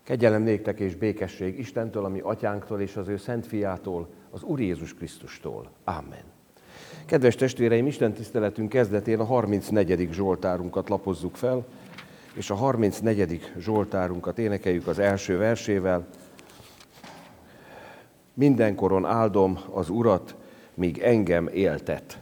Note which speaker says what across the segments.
Speaker 1: Kegyelem néktek és békesség Istentől, ami atyánktól és az ő szent fiától, az Úr Jézus Krisztustól. Amen. Kedves testvéreim, Isten tiszteletünk kezdetén a 34. Zsoltárunkat lapozzuk fel, és a 34. Zsoltárunkat énekeljük az első versével. Mindenkoron áldom az Urat, míg engem éltet.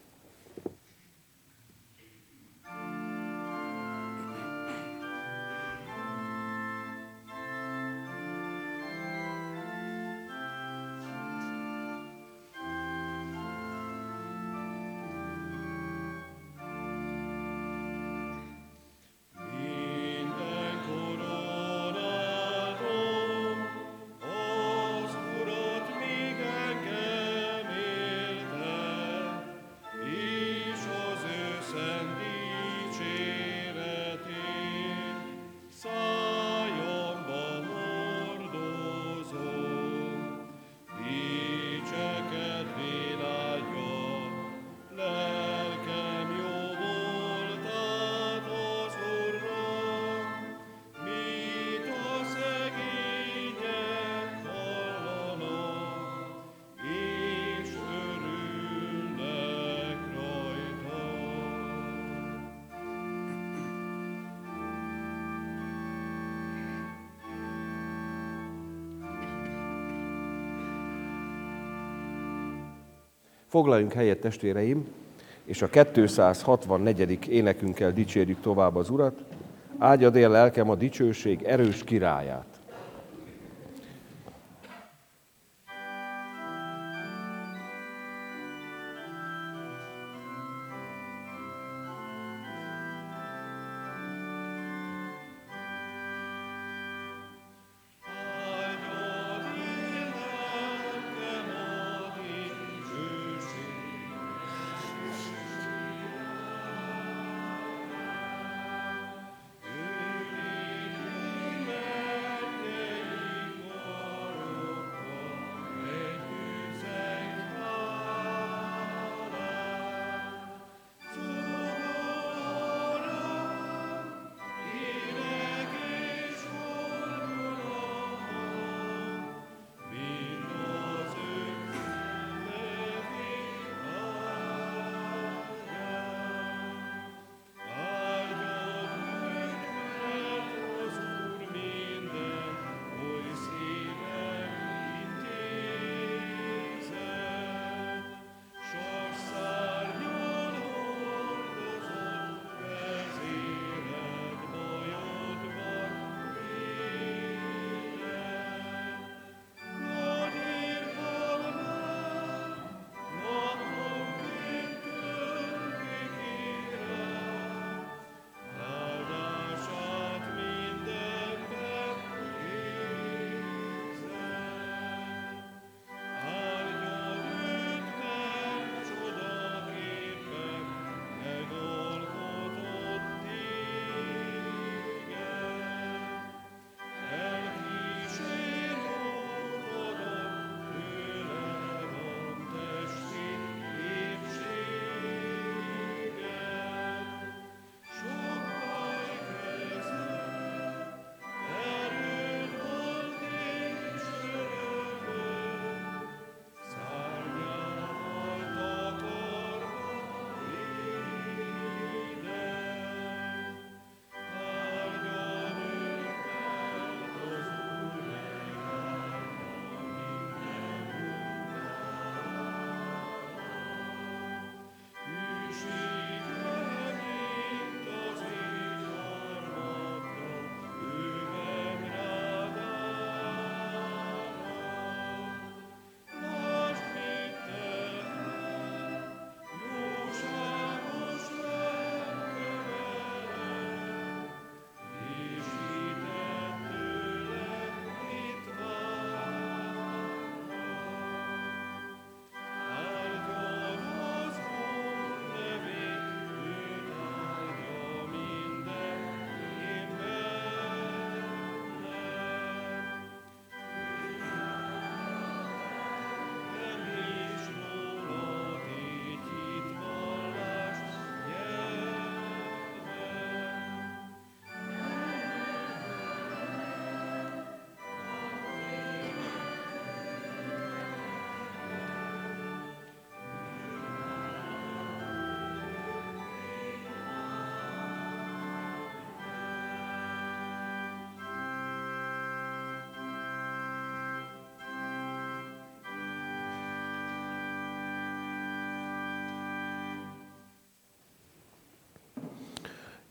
Speaker 1: Foglaljunk helyet, testvéreim, és a 264. énekünkkel dicsérjük tovább az Urat. Áldjad él lelkem a dicsőség erős királyát.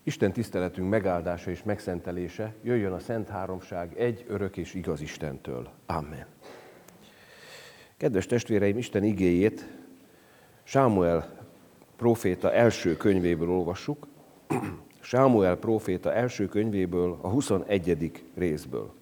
Speaker 1: Isten tiszteletünk megáldása és megszentelése jöjjön a Szent Háromság egy örök és igaz Istentől. Amen. Kedves testvéreim, Isten igéjét Sámuel próféta első könyvéből olvassuk. Sámuel próféta első könyvéből, a 21. részből.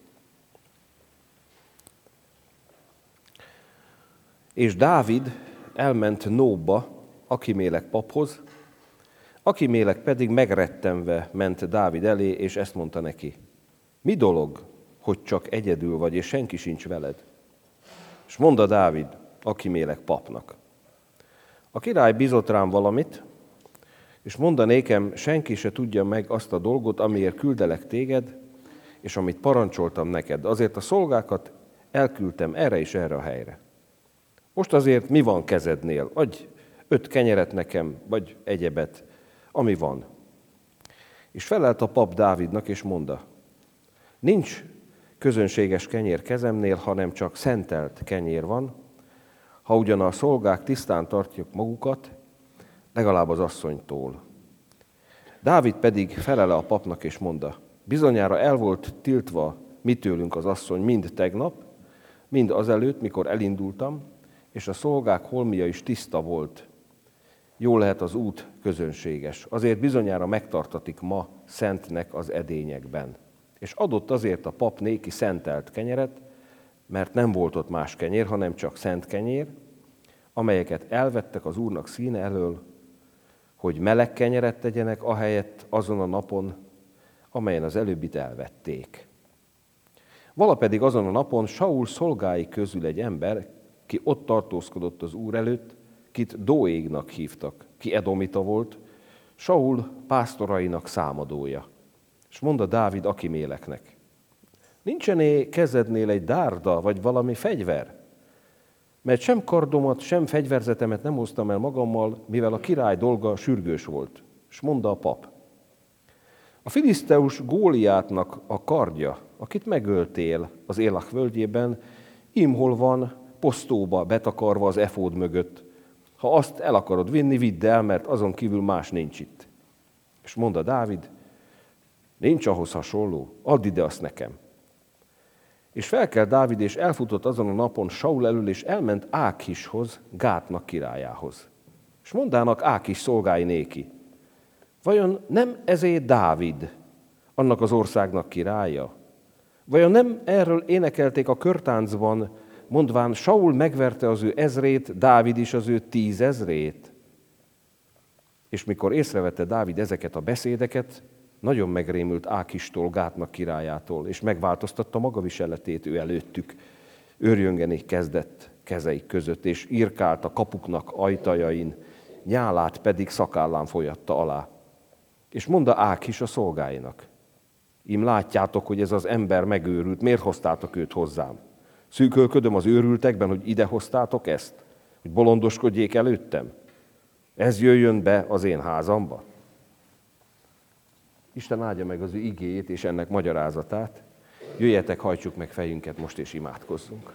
Speaker 1: És Dávid elment Nóbba, Ahimélek paphoz, Ahimélek pedig megrettenve ment Dávid elé, és ezt mondta neki: mi dolog, hogy csak egyedül vagy, és senki sincs veled? És mondta Dávid Ahimélek papnak: a király bízott rám valamit, és mondta nékem, senki se tudja meg azt a dolgot, amiért küldelek téged, és amit parancsoltam neked. Azért a szolgákat elküldtem erre és erre a helyre. Most azért mi van kezednél? Adj 5 kenyeret nekem, vagy egyebet, ami van. És felelt a pap Dávidnak, és mondta: nincs közönséges kenyér kezemnél, hanem csak szentelt kenyér van. Ha ugyan a szolgák tisztán tartják magukat, legalább az asszonytól. Dávid pedig felele a papnak, és mondta: bizonyára el volt tiltva mi tőlünk az asszony mind tegnap, mind azelőtt, mikor elindultam, és a szolgák holmia is tiszta volt. Jó lehet az út közönséges, azért bizonyára megtartatik ma szentnek az edényekben. És adott azért a pap néki szentelt kenyeret, mert nem volt ott más kenyér, hanem csak szent kenyér, amelyeket elvettek az Úrnak színe elől, hogy meleg kenyeret tegyenek ahelyett azon a napon, amelyen az előbbit elvették. Vala pedig azon a napon Saul szolgái közül egy ember, ki ott tartózkodott az Úr előtt, kit Dóégnak hívtak, ki edomita volt, Saul pásztorainak számadója. És mondta Dávid Ahiméleknek: nincsené kezednél egy dárda, vagy valami fegyver? Mert sem kardomat, sem fegyverzetemet nem hoztam el magammal, mivel a király dolga sürgős volt. És mondta a pap: a filiszteus Góliátnak a kardja, akit megöltél az Élach völgyében, hol van, posztóba betakarva az efód mögött. Ha azt el akarod vinni, vidd el, mert azon kívül más nincs itt. És mondta Dávid: nincs ahhoz hasonló, add ide azt nekem. És felkelt Dávid, és elfutott azon a napon Saul elől, és elment Ákishoz, Gátnak királyához. És mondának Ákis szolgái néki: vajon nem ezé Dávid, annak az országnak királya? Vajon nem erről énekelték a körtáncban, mondván, Saul megverte az ő ezrét, Dávid is az ő 10 000? És mikor észrevette Dávid ezeket a beszédeket, nagyon megrémült Ákistól, Gátnak királyától, és megváltoztatta maga viseletét ő előttük. Őrjöngeni kezdett kezeik között, és irkált a kapuknak ajtajain, nyálát pedig szakállán folyatta alá. És mondta Ákis a szolgáinak: ím látjátok, hogy ez az ember megőrült, miért hoztátok őt hozzám? Szűkölködöm az őrültekben, hogy ide hoztátok ezt? Hogy bolondoskodjék előttem? Ez jöjjön be az én házamba? Isten áldja meg az ő igéjét és ennek magyarázatát. Jöjjetek, hajtsuk meg fejünket most és imádkozzunk.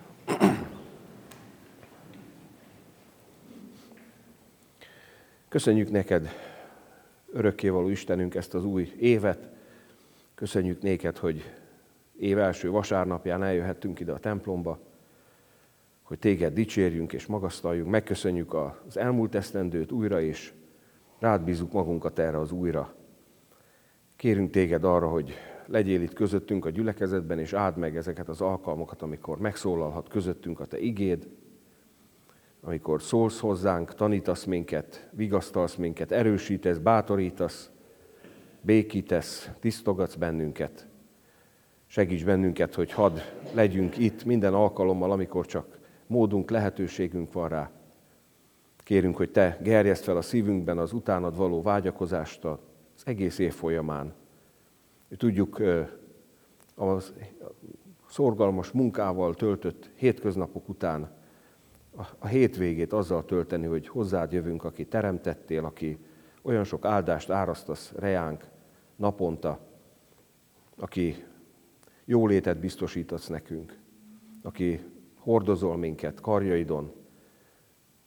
Speaker 1: Köszönjük neked, örökkévaló Istenünk, ezt az új évet. Köszönjük néked, hogy év első vasárnapján eljöhettünk ide a templomba, hogy téged dicsérjünk és magasztaljunk. Megköszönjük az elmúlt esztendőt újra, és rád bízzuk magunkat erre az újra. Kérünk téged arra, hogy legyél itt közöttünk a gyülekezetben, és áld meg ezeket az alkalmakat, amikor megszólalhat közöttünk a te igéd, amikor szólsz hozzánk, tanítasz minket, vigasztalsz minket, erősítesz, bátorítasz, békítesz, tisztogatsz bennünket. Segíts bennünket, hogy hadd legyünk itt minden alkalommal, amikor csak módunk, lehetőségünk van rá. Kérünk, hogy te gerjeszd fel a szívünkben az utánad való vágyakozást az egész év folyamán. Tudjuk a szorgalmas munkával töltött hétköznapok után a hétvégét azzal tölteni, hogy hozzád jövünk, aki teremtettél, aki olyan sok áldást árasztasz reánk naponta, aki jólétet biztosítasz nekünk, aki hordozol minket karjaidon.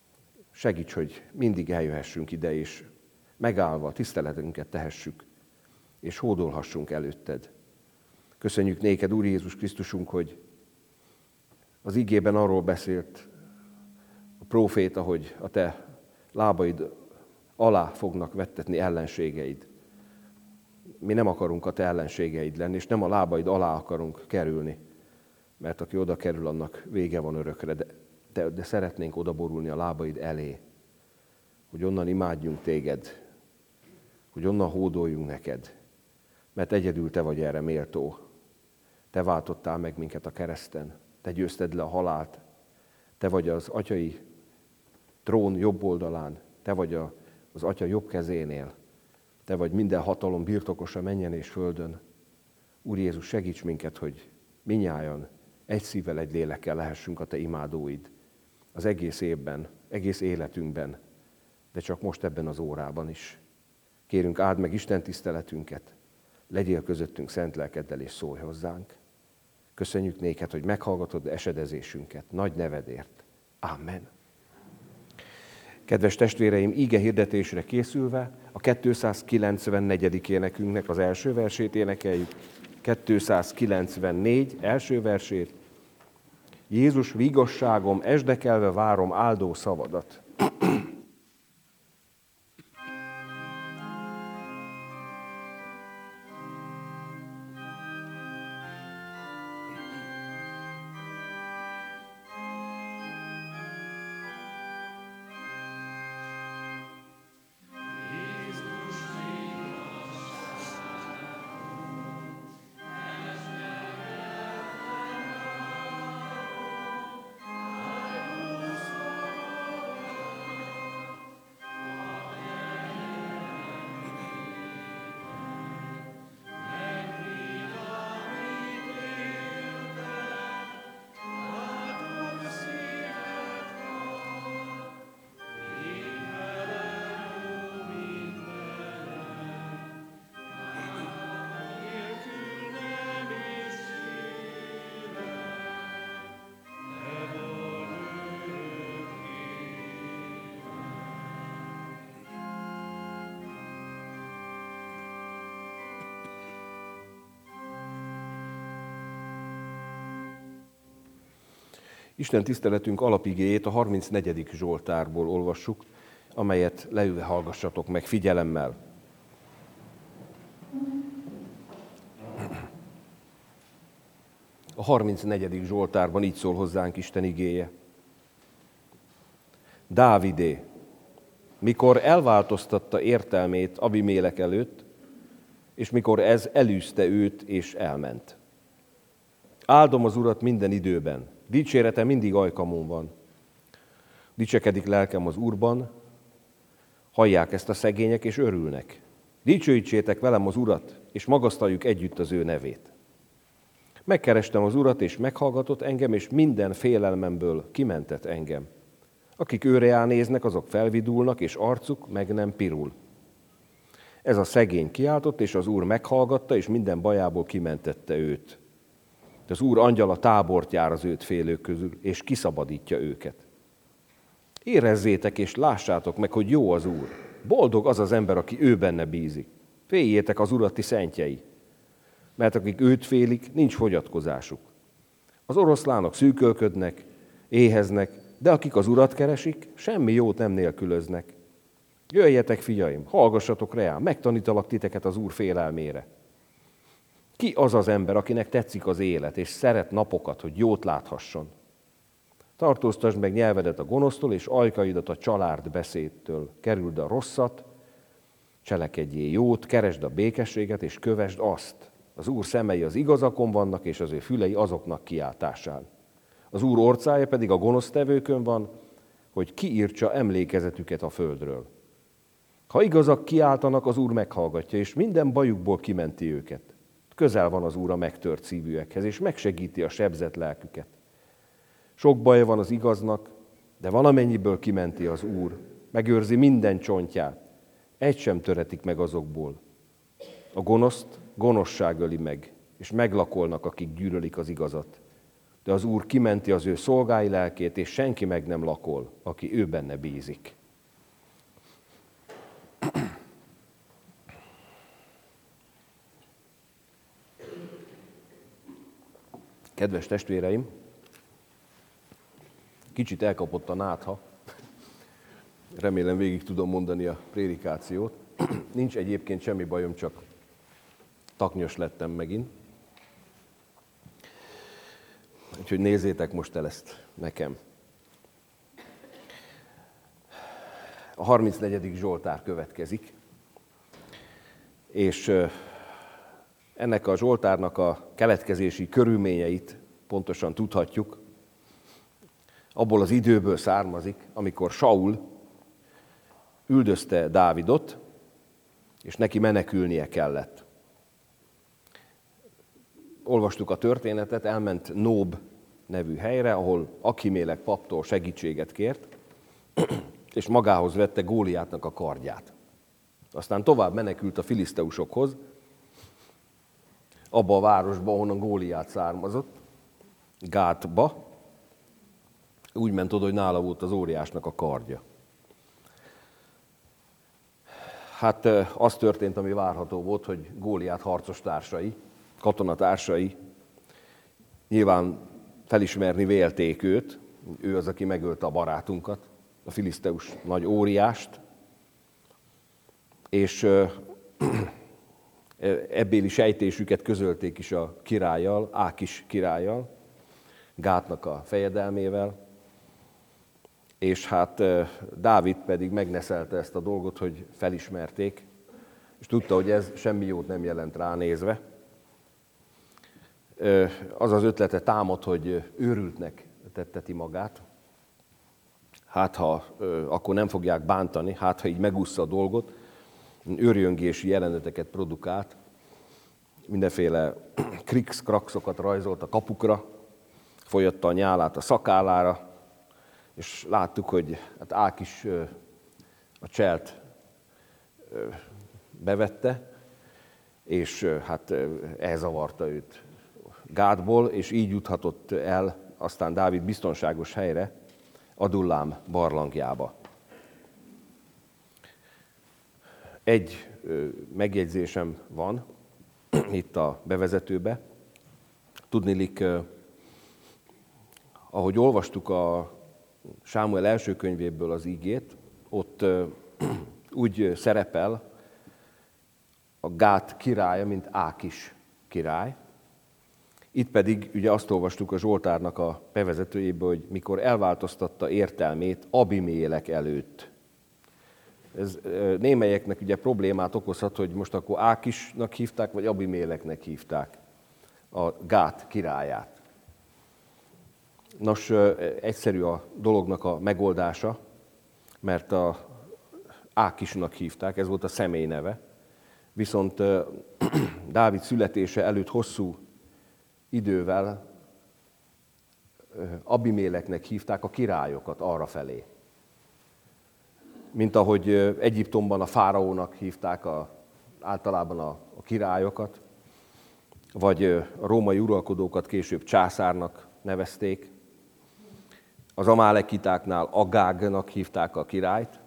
Speaker 1: Segíts, hogy mindig eljöhessünk ide, és megállva tiszteletünket tehessük. és hódolhassunk előtted. Köszönjük néked, Úr Jézus Krisztusunk, hogy az igében arról beszélt a próféta, hogy a te lábaid alá fognak vettetni ellenségeid. Mi nem akarunk a te ellenségeid lenni, és nem a lábaid alá akarunk kerülni, mert aki oda kerül, annak vége van örökre, de szeretnénk odaborulni a lábaid elé, hogy onnan imádjunk téged, hogy onnan hódoljunk neked, mert egyedül te vagy erre méltó. Te váltottál meg minket a kereszten, te győzted le a halált, te vagy az atyai trón jobb oldalán, te vagy az atya jobb kezénél, te vagy minden hatalom birtokosa mennyen és földön. Úr Jézus, segíts minket, hogy minnyájan egy szívvel, egy lélekkel lehessünk a te imádóid az egész évben, egész életünkben, de csak most ebben az órában is. Kérünk, áld meg Isten tiszteletünket, legyél közöttünk szent lelkeddel és szólj hozzánk. Köszönjük néked, hogy meghallgatod esedezésünket, nagy nevedért. Amen. Kedves testvéreim, íge hirdetésre készülve a 294. énekünknek az első versét énekeljük. 294 első versét. Jézus, vigosságom, esdekelve várom áldó szavadat. Isten tiszteletünk alapigéjét a 34. Zsoltárból olvassuk, amelyet leülve hallgassatok meg figyelemmel. A 34. Zsoltárban így szól hozzánk Isten igéje. Dávidé, mikor elváltoztatta értelmét Abimélek előtt, és mikor ez elűzte őt és elment. Áldom az Urat minden időben, dicsérete mindig ajkamon van. Dicsekedik lelkem az Úrban, hallják ezt a szegények és örülnek. Dicsőítsétek velem az Urat, és magasztaljuk együtt az ő nevét. Megkerestem az Urat, és meghallgatott engem, és minden félelmemből kimentett engem. Akik őre néznek, azok felvidulnak, és arcuk meg nem pirul. Ez a szegény kiáltott, és az Úr meghallgatta, és minden bajából kimentette őt. De az Úr angyala tábort jár az őt félők közül, és kiszabadítja őket. Érezzétek és lássátok meg, hogy jó az Úr. Boldog az az ember, aki ő benne bízik. Féljétek az Urat, ti szentjei, mert akik őt félik, nincs fogyatkozásuk. Az oroszlánok szűkölködnek, éheznek, de akik az Urat keresik, semmi jót nem nélkülöznek. Jöjjetek, fiaim, hallgassatok reám, megtanítalak titeket az Úr félelmére. Ki az az ember, akinek tetszik az élet, és szeret napokat, hogy jót láthasson? Tartóztasd meg nyelvedet a gonosztól, és ajkaidat a család beszédtől. Kerüld a rosszat, cselekedjél jót, keresd a békességet, és kövesd azt. Az Úr szemei az igazakon vannak, és az ő fülei azoknak kiáltásán. Az Úr orcája pedig a gonosztevőkön van, hogy kiírtsa emlékezetüket a földről. Ha igazak kiáltanak, az Úr meghallgatja, és minden bajukból kimenti őket. Közel van az Úr a megtört szívűekhez, és megsegíti a sebzett lelküket. Sok baja van az igaznak, de valamennyiből kimenti az Úr, megőrzi minden csontját, egy sem töretik meg azokból. A gonoszt gonoszság öli meg, és meglakolnak, akik gyűlölik az igazat. De az Úr kimenti az ő szolgái lelkét, és senki meg nem lakol, aki ő benne bízik. Kedves testvéreim, kicsit elkapott a nátha, remélem végig tudom mondani a prédikációt. Nincs egyébként semmi bajom, csak taknyos lettem megint. Úgyhogy nézzétek most el ezt nekem. A 34. Zsoltár következik, és ennek a Zsoltárnak a keletkezési körülményeit pontosan tudhatjuk. Abból az időből származik, amikor Saul üldözte Dávidot, és neki menekülnie kellett. Olvastuk a történetet, elment Nób nevű helyre, ahol Achimélek paptól segítséget kért, és magához vette Góliátnak a kardját. Aztán tovább menekült a filiszteusokhoz, abba a városba, ahonnan Góliát származott, Gátba. Úgy ment oda, hogy nála volt az óriásnak a kardja. Hát az történt, ami várható volt, hogy Góliát harcos társai, katonatársai nyilván felismerni vélték őt, ő az, aki megölte a barátunkat, a filiszteus nagy óriást, és ebbéli sejtésüket közölték is a királlyal, Ákis királlyal, Gátnak a fejedelmével, és hát Dávid pedig megneszelte ezt a dolgot, hogy felismerték, és tudta, hogy ez semmi jót nem jelent ránézve. Az az ötlete támad, hogy őrültnek tetteti magát, hát ha akkor nem fogják bántani, hát ha így megúszza a dolgot, őrjöngési jeleneteket produkált, mindenféle krikszkrakszokat rajzolt a kapukra, folyatta a nyálát a szakállára, és láttuk, hogy hát Ákis a cselt bevette, és hát elzavarta őt Gátból, és így juthatott el aztán Dávid biztonságos helyre, Adullám barlangjába. Egy megjegyzésem van itt a bevezetőbe. Tudniillik, ahogy olvastuk a Sámuel első könyvéből az ígét, ott úgy szerepel a Gát királya, mint Ákis király. Itt pedig ugye azt olvastuk a Zsoltárnak a bevezetőjéből, hogy mikor elváltoztatta értelmét Abimélek előtt. Ez némelyeknek ugye problémát okozhat, hogy most akkor Ákisnak hívták, vagy Abiméleknek hívták a Gát királyát. Nos, egyszerű a dolognak a megoldása, mert a Ákisnak hívták, ez volt a személy neve, viszont Dávid születése előtt hosszú idővel Abiméleknek hívták a királyokat arrafelé. Mint ahogy Egyiptomban a fáraónak hívták általában a királyokat, vagy a római uralkodókat később császárnak nevezték. Az amálekitáknál Agágnak hívták a királyt.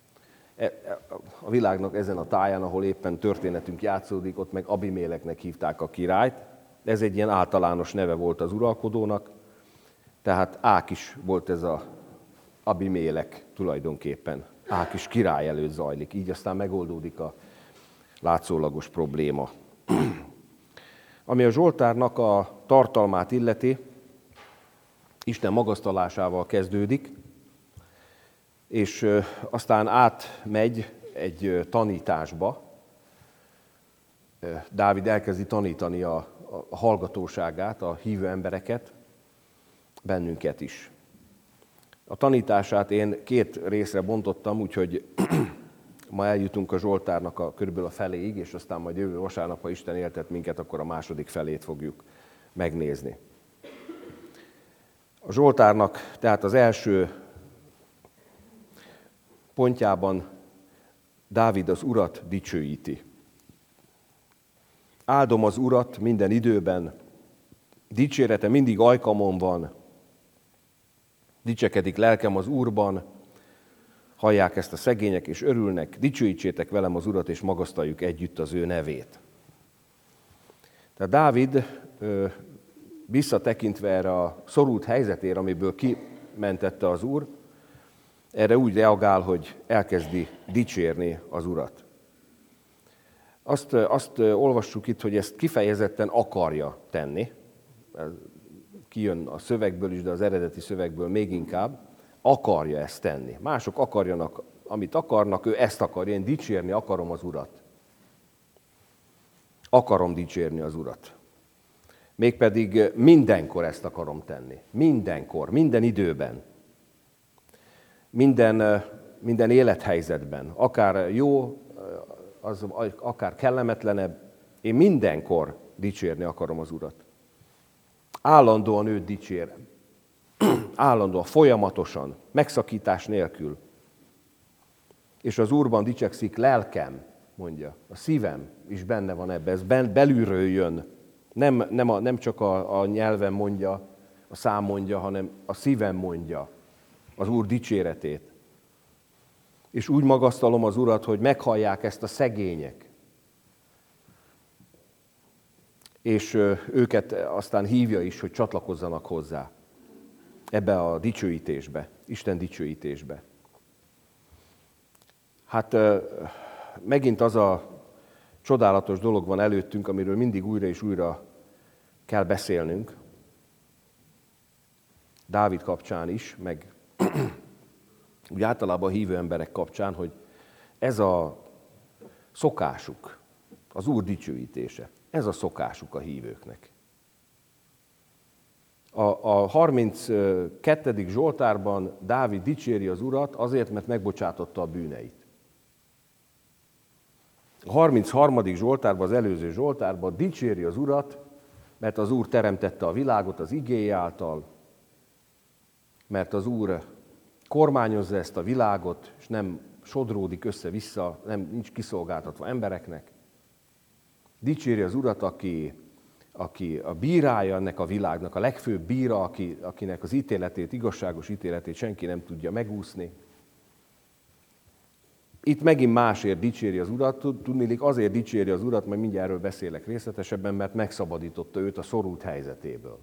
Speaker 1: A világnak ezen a táján, ahol éppen történetünk játszódik, ott meg Abiméleknek hívták a királyt. Ez egy ilyen általános neve volt az uralkodónak, tehát Ákis volt ez az Abimélek tulajdonképpen. Ákis király előtt zajlik, így aztán megoldódik a látszólagos probléma. Ami a Zsoltárnak a tartalmát illeti, Isten magasztalásával kezdődik, és aztán átmegy egy tanításba. Dávid elkezdi tanítani a hallgatóságát, a hívő embereket, bennünket is. A tanítását én két részre bontottam, úgyhogy ma eljutunk a Zsoltárnak körülbelül a feléig, és aztán majd jövő vasárnap, ha Isten éltet minket, akkor a második felét fogjuk megnézni. A Zsoltárnak tehát az első pontjában Dávid az Urat dicsőíti. Áldom az Urat minden időben, dicsérete mindig ajkamon van, dicsekedik lelkem az Úrban, hallják ezt a szegények és örülnek, dicsőítsétek velem az Urat, és magasztaljuk együtt az ő nevét. Tehát Dávid visszatekintve erre a szorult helyzetére, amiből kimentette az Úr, erre úgy reagál, hogy elkezdi dicsérni az Urat. Azt olvassuk itt, hogy ezt kifejezetten akarja tenni. Kijön a szövegből is, de az eredeti szövegből még inkább. Akarja ezt tenni. Mások akarjanak, amit akarnak, ő ezt akarja. Én dicsérni akarom az Urat. Akarom dicsérni az Urat. Mégpedig mindenkor ezt akarom tenni. Mindenkor, minden időben. Minden élethelyzetben. Akár jó, akár kellemetlenebb. Én mindenkor dicsérni akarom az Urat. Állandóan őt dicsérem. Állandóan, folyamatosan, megszakítás nélkül. És az Úrban dicsekszik lelkem, mondja. A szívem is benne van ebben, ez belülről jön. Nem csak a nyelvem mondja, a szám mondja, hanem a szívem mondja az Úr dicséretét. És úgy magasztalom az Urat, hogy meghallják ezt a szegények. És őket aztán hívja is, hogy csatlakozzanak hozzá ebbe a dicsőítésbe, Isten dicsőítésbe. Hát megint az a csodálatos dolog van előttünk, amiről mindig újra és újra kell beszélnünk. Dávid kapcsán is, meg úgy általában a hívő emberek kapcsán, hogy ez a szokásuk, az Úr dicsőítése. Ez a szokásuk a hívőknek. A 32. Zsoltárban Dávid dicséri az Urat azért, mert megbocsátotta a bűneit. A 33. Zsoltárban, az előző Zsoltárban dicséri az Urat, mert az Úr teremtette a világot az igéje által, mert az Úr kormányozza ezt a világot, és nem sodródik össze-vissza, nincs kiszolgáltatva embereknek. Dicséri az Urat, aki a bírája ennek a világnak, a legfőbb bíra, akinek az ítéletét, igazságos ítéletét senki nem tudja megúszni. Itt megint másért dicséri az Urat, tudniillik azért dicséri az Urat, majd mindjárt erről beszélek részletesebben, mert megszabadította őt a szorult helyzetéből.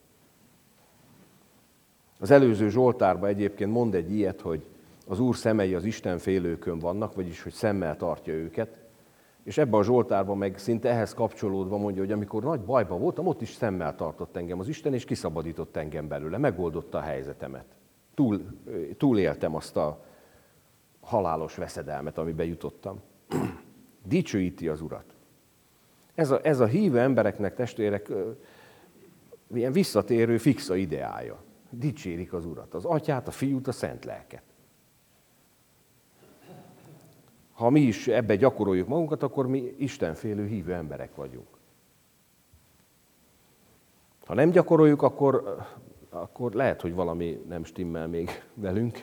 Speaker 1: Az előző Zsoltárban egyébként mond egy ilyet, hogy az Úr szemei az istenfélőkön vannak, vagyis hogy szemmel tartja őket, és ebben a Zsoltárban meg szinte ehhez kapcsolódva mondja, hogy amikor nagy bajban voltam, ott is szemmel tartott engem az Isten, és kiszabadított engem belőle, megoldotta a helyzetemet. Túléltem azt a halálos veszedelmet, amiben jutottam. Dicsőíti az Urat. Ez a hívő embereknek, testvérek, ilyen visszatérő fixa ideája. Dicsérik az Urat, az Atyát, a Fiút, a Szent Lelket. Ha mi is ebbe gyakoroljuk magunkat, akkor mi istenfélő hívő emberek vagyunk. Ha nem gyakoroljuk, akkor lehet, hogy valami nem stimmel még velünk.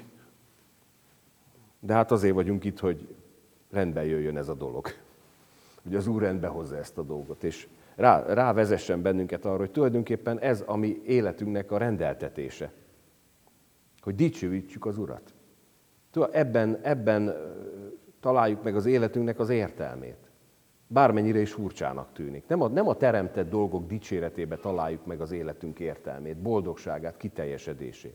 Speaker 1: De hát azért vagyunk itt, hogy rendben jöjjön ez a dolog. Hogy az Úr rendbe hozza ezt a dolgot, és rávezessen bennünket arra, hogy tulajdonképpen ez a mi életünknek a rendeltetése. Hogy dicsőítsük az Urat. Ebben találjuk meg az életünknek az értelmét. Bármennyire is furcsának tűnik. Nem a teremtett dolgok dicséretébe találjuk meg az életünk értelmét, boldogságát, kiteljesedését.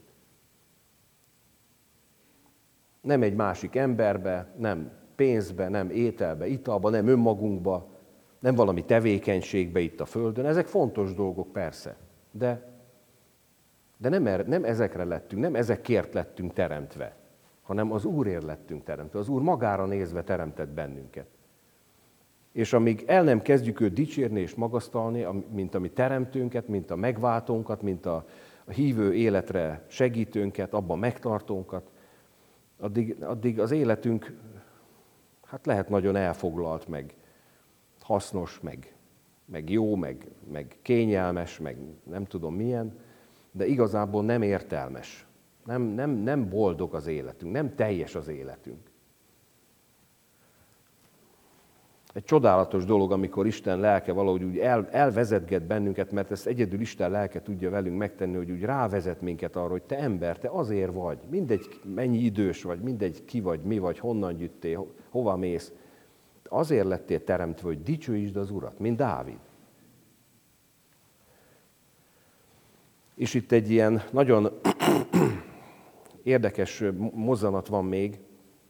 Speaker 1: Nem egy másik emberbe, nem pénzbe, nem ételbe, italba, nem önmagunkba, nem valami tevékenységbe itt a Földön. Ezek fontos dolgok persze, de nem ezekre lettünk, nem ezekért lettünk teremtve, hanem az Úrért lettünk teremtve. Az Úr magára nézve teremtett bennünket. És amíg el nem kezdjük őt dicsérni és magasztalni, mint a mi teremtőnket, mint a megváltónkat, mint a hívő életre segítőnket, abban megtartónkat, addig az életünk hát lehet nagyon elfoglalt, meg hasznos, meg jó, meg kényelmes, meg nem tudom milyen, de igazából nem értelmes. Nem boldog az életünk, nem teljes az életünk. Egy csodálatos dolog, amikor Isten lelke valahogy úgy elvezetget bennünket, mert ezt egyedül Isten lelke tudja velünk megtenni, hogy úgy rávezet minket arra, hogy te ember, te azért vagy, mindegy mennyi idős vagy, mindegy ki vagy, mi vagy, honnan jöttél, hova mész. Azért lettél teremtve, hogy dicsőítsd az Urat, mint Dávid. És itt egy ilyen nagyon érdekes mozzanat van még,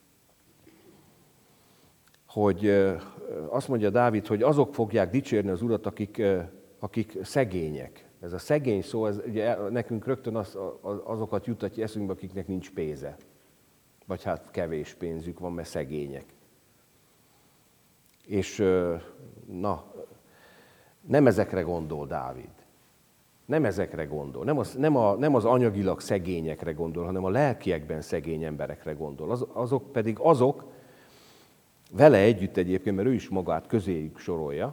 Speaker 1: hogy azt mondja Dávid, hogy azok fogják dicsérni az Urat, akik szegények. Ez a szegény szó, ez ugye nekünk rögtön azokat juttatja eszünkbe, akiknek nincs pénze. Vagy hát kevés pénzük van, mert szegények. És nem ezekre gondol Dávid. Nem ezekre gondol. Nem az anyagilag szegényekre gondol, hanem a lelkiekben szegény emberekre gondol. Azok pedig azok, vele együtt egyébként, mert ő is magát közéjük sorolja,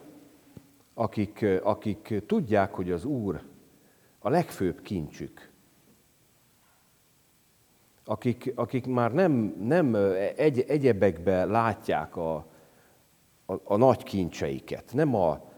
Speaker 1: akik tudják, hogy az Úr a legfőbb kincsük. Akik már nem egyebekbe látják a nagy kincseiket, nem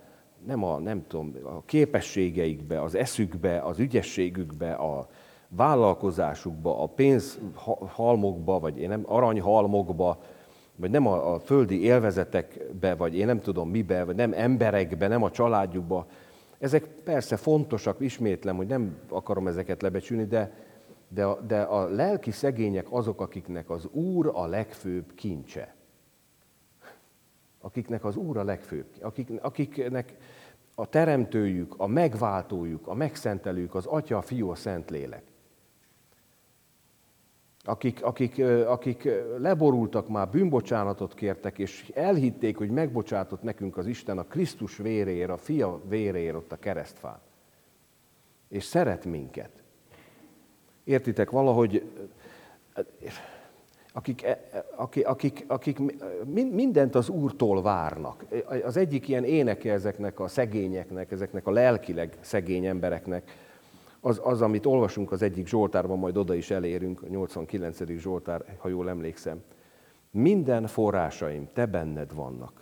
Speaker 1: a képességeikbe, az eszükbe, az ügyességükbe, a vállalkozásukba, a pénzhalmokba, vagy aranyhalmokba, vagy nem a földi élvezetekbe, vagy én nem tudom mibe, vagy nem emberekbe, nem a családjukba. Ezek persze fontosak, ismétlem, hogy nem akarom ezeket lebecsülni, de a lelki szegények azok, akiknek az Úr a legfőbb kincse. Akiknek az Úr a legfőbb, akiknek a teremtőjük, a megváltójuk, a megszentelőjük, az Atya, a Fiú, a Szentlélek. Akik leborultak már, bűnbocsánatot kértek, és elhitték, hogy megbocsátott nekünk az Isten a Krisztus véréért, a Fia véréért ott a keresztfán. És szeret minket. Értitek, valahogy akik mindent az Úrtól várnak. Az egyik ilyen éneke ezeknek a szegényeknek, ezeknek a lelkileg szegény embereknek, az, amit olvasunk az egyik Zsoltárban, majd oda is elérünk, a 89. Zsoltár, ha jól emlékszem. Minden forrásaim te benned vannak.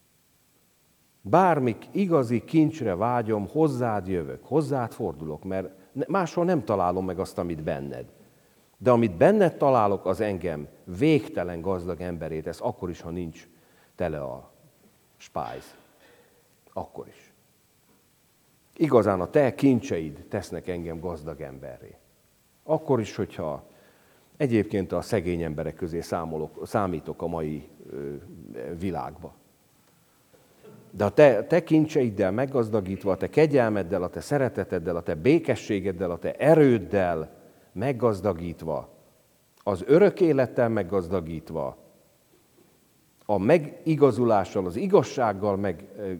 Speaker 1: Bármik igazi kincsre vágyom, hozzád jövök, hozzád fordulok, mert máshol nem találom meg azt, amit benned. De amit benned találok, az engem végtelen gazdag emberé tesz, akkor is, ha nincs tele a spájz. Akkor is. Igazán a te kincseid tesznek engem gazdag emberré. Akkor is, hogyha egyébként a szegény emberek közé számítok a mai világba. De a te kincseiddel meggazdagítva, a te kegyelmeddel, a te szereteteddel, a te békességeddel, a te erőddel meggazdagítva, az örök élettel meggazdagítva, a megigazulással, az igazsággal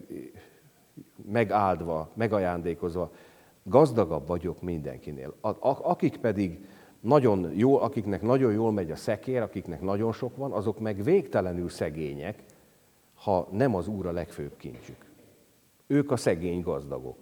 Speaker 1: megáldva, megajándékozva, gazdagabb vagyok mindenkinél. Akik pedig nagyon jó, akiknek nagyon jól megy a szekér, akiknek nagyon sok van, azok meg végtelenül szegények, ha nem az Úr a legfőbb kincsük. Ők a szegény gazdagok.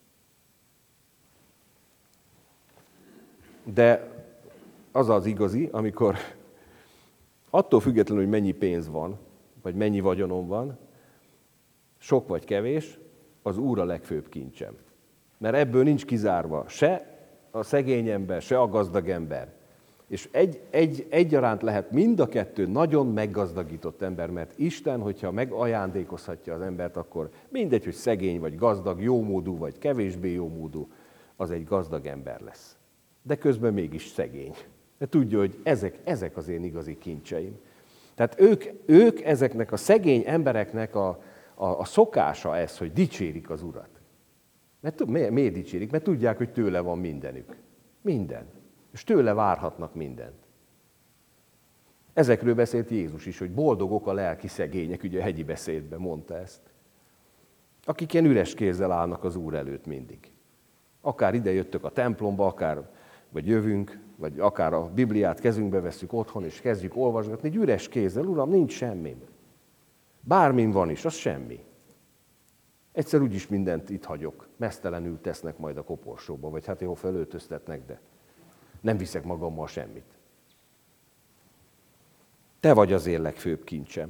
Speaker 1: De az az igazi, amikor attól függetlenül, hogy mennyi pénz van, vagy mennyi vagyonom van, sok vagy kevés, az Úr a legfőbb kincsem. Mert ebből nincs kizárva se a szegény ember, se a gazdag ember. És egyaránt lehet mind a kettő nagyon meggazdagított ember, mert Isten, hogyha megajándékozhatja az embert, akkor mindegy, hogy szegény vagy gazdag, jómódú vagy kevésbé jómódú, az egy gazdag ember lesz. De közben mégis szegény. De tudja, hogy ezek az én igazi kincseim. Tehát ők ezeknek a szegény embereknek a szokása ez, hogy dicsérik az Urat. Mert miért dicsérik? Mert tudják, hogy tőle van mindenük. Minden. És tőle várhatnak mindent. Ezekről beszélt Jézus is, hogy boldogok a lelki szegények, ugye a hegyi beszédben mondta ezt. Akik ilyen üres kézzel állnak az Úr előtt mindig. Akár ide jöttök a templomba, vagy jövünk, vagy akár a Bibliát kezünkbe vesszük otthon, és kezdjük olvasgatni, egy üres kézzel, Uram, nincs semmi. Bármin van is, az semmi. Egyszer úgyis mindent itt hagyok, meztelenül tesznek majd a koporsóba, vagy hát jó, felöltöztetnek, de nem viszek magammal semmit. Te vagy az én legfőbb kincsem.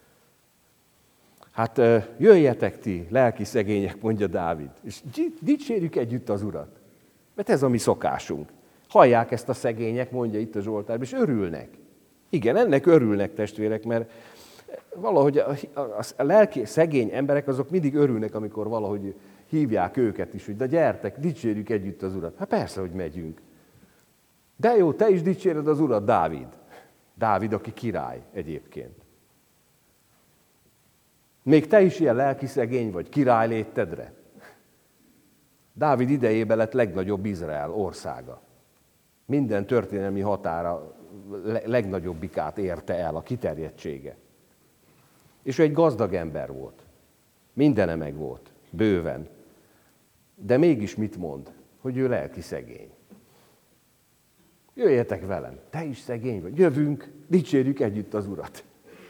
Speaker 1: Hát jöjjetek ti, lelki szegények, mondja Dávid, és dicsérjük együtt az Urat. Mert ez a mi szokásunk. Hallják ezt a szegények, mondja itt a Zsoltárban, és örülnek. Igen, ennek örülnek, testvérek, mert valahogy a lelki szegény emberek azok mindig örülnek, amikor valahogy hívják őket is, hogy de gyertek, dicsérjük együtt az Urat. Hát persze, hogy megyünk. De jó, te is dicséred az Urat, Dávid. Dávid, aki király egyébként. Még te is ilyen lelki szegény vagy, király léttedre. Dávid idejében lett legnagyobb Izrael országa. Minden történelmi határa legnagyobbikát érte el a kiterjedtsége. És ő egy gazdag ember volt. Mindene meg volt, bőven. De mégis mit mond? Hogy ő lelki szegény. Jöjjetek velem, te is szegény vagy. Jövünk, dicsérjük együtt az Urat.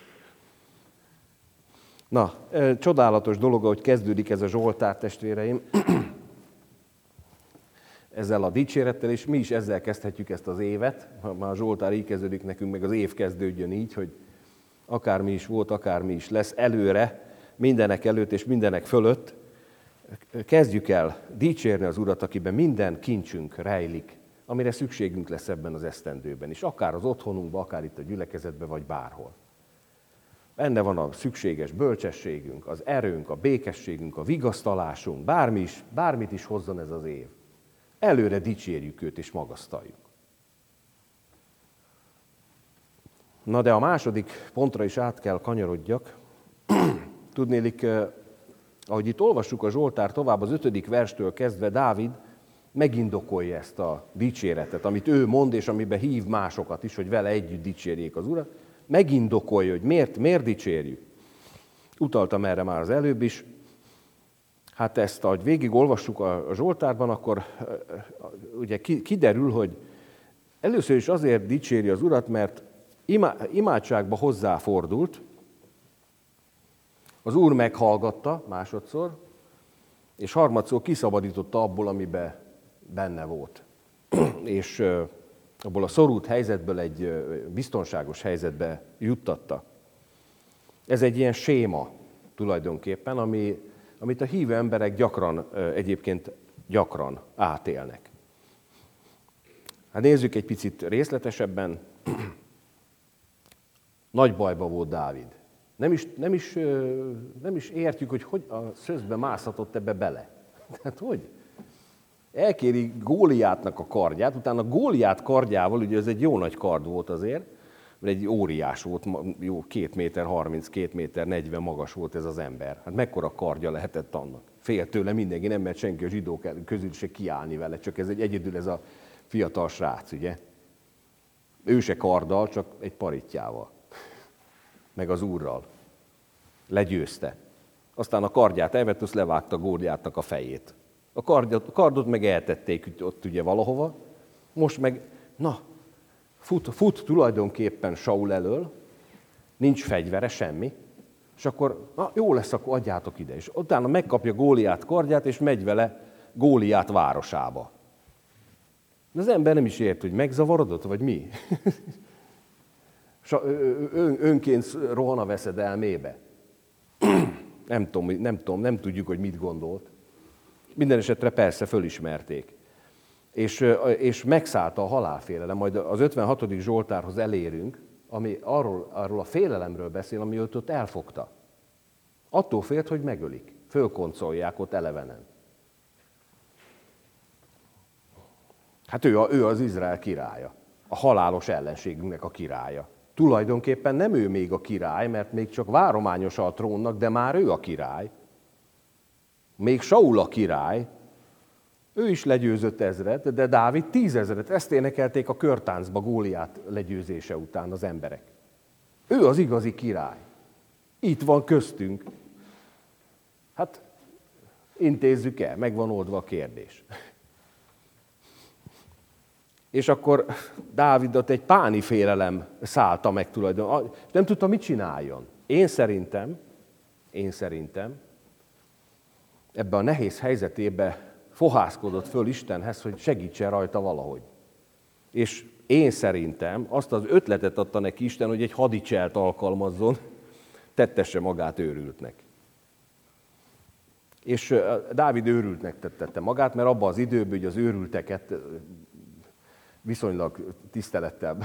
Speaker 1: Na, csodálatos dolog, hogy kezdődik ez a Zsoltár, testvéreim. Ezzel a dicsérettel, és mi is ezzel kezdhetjük ezt az évet. Már a Zsoltár így kezdődik nekünk, meg az év kezdődjön így, hogy akármi is volt, akármi is lesz, előre, mindenek előtt és mindenek fölött kezdjük el dicsérni az Urat, akiben minden kincsünk rejlik, amire szükségünk lesz ebben az esztendőben is, akár az otthonunkban, akár itt a gyülekezetben, vagy bárhol. Benne van a szükséges bölcsességünk, az erőnk, a békességünk, a vigasztalásunk, bármit is hozzon ez az év. Előre dicsérjük őt és magasztaljuk. Na de a második pontra is át kell kanyarodjak. Tudnélik, ahogy itt olvassuk a Zsoltár tovább, az 5. verstől kezdve Dávid megindokolja ezt a dicséretet, amit ő mond, és amiben hív másokat is, hogy vele együtt dicsérjék az Urat. Megindokolja, hogy miért dicsérjük. Utaltam erre már az előbb is. Hát ezt, ahogy végig olvassuk a Zsoltárban, akkor ugye kiderül, hogy először is azért dicséri az Urat, mert imádságba hozzáfordult, az Úr meghallgatta másodszor, és harmadszor kiszabadította abból, amiben benne volt. És abból a szorult helyzetből egy biztonságos helyzetbe juttatta. Ez egy ilyen séma tulajdonképpen, amit a hívő emberek egyébként gyakran átélnek. Hát nézzük egy picit részletesebben. Nagy bajba volt Dávid. Nem is értjük, hogy a szözbe mászhatott ebbe bele. Tehát hogy? Elkéri Góliátnak a kardját, utána Góliát kardjával, ugye ez egy jó nagy kard volt azért, mert egy óriás volt, jó 2 méter 30, 2 méter 40 magas volt ez az ember. Hát mekkora kardja lehetett annak? Fél tőle mindenki, nem mert senki a zsidók közül se kiállni vele, csak ez egyedül ez a fiatal srác, ugye? Ő se karddal, csak egy parittyával. Meg az Úrral. Legyőzte. Aztán a kardját elvett, azt levágta Góliátnak a fejét. A kardot meg eltették ott ugye valahova, most meg, fut tulajdonképpen Saul elől, nincs fegyvere, semmi, és akkor, jó lesz, akkor adjátok ide. És utána megkapja Góliát kardját, és megy vele Góliát városába. De az ember nem is ért, hogy megzavarodott, vagy mi? Önként rohan a veszedelmébe. Nem tudjuk, hogy mit gondolt. Minden esetre persze fölismerték. És megszállta a halálfélelem. Majd az 56. Zsoltárhoz elérünk, ami arról a félelemről beszél, ami őt ott elfogta. Attól félt, hogy megölik. Fölkoncolják ott elevenen. Hát ő az Izrael királya. A halálos ellenségünknek a királya. Tulajdonképpen nem ő még a király, mert még csak várományos a trónnak, de már ő a király. Még Saul a király, ő is legyőzött 1000-et, de Dávid 10 000-et. Ezt énekelték a körtáncba Góliát legyőzése után az emberek. Ő az igazi király. Itt van köztünk. Hát intézzük el, meg van oldva a kérdés. És akkor Dávidot egy páni félelem szállta meg tulajdonképpen. Nem tudta, mit csináljon. Én szerintem ebben a nehéz helyzetében fohászkodott föl Istenhez, hogy segítsen rajta valahogy. És én szerintem azt az ötletet adta neki Isten, hogy egy hadicselt alkalmazzon, tettesse magát őrültnek. És Dávid őrültnek tette magát, mert abban az időben hogy az őrülteket viszonylag tisztelettel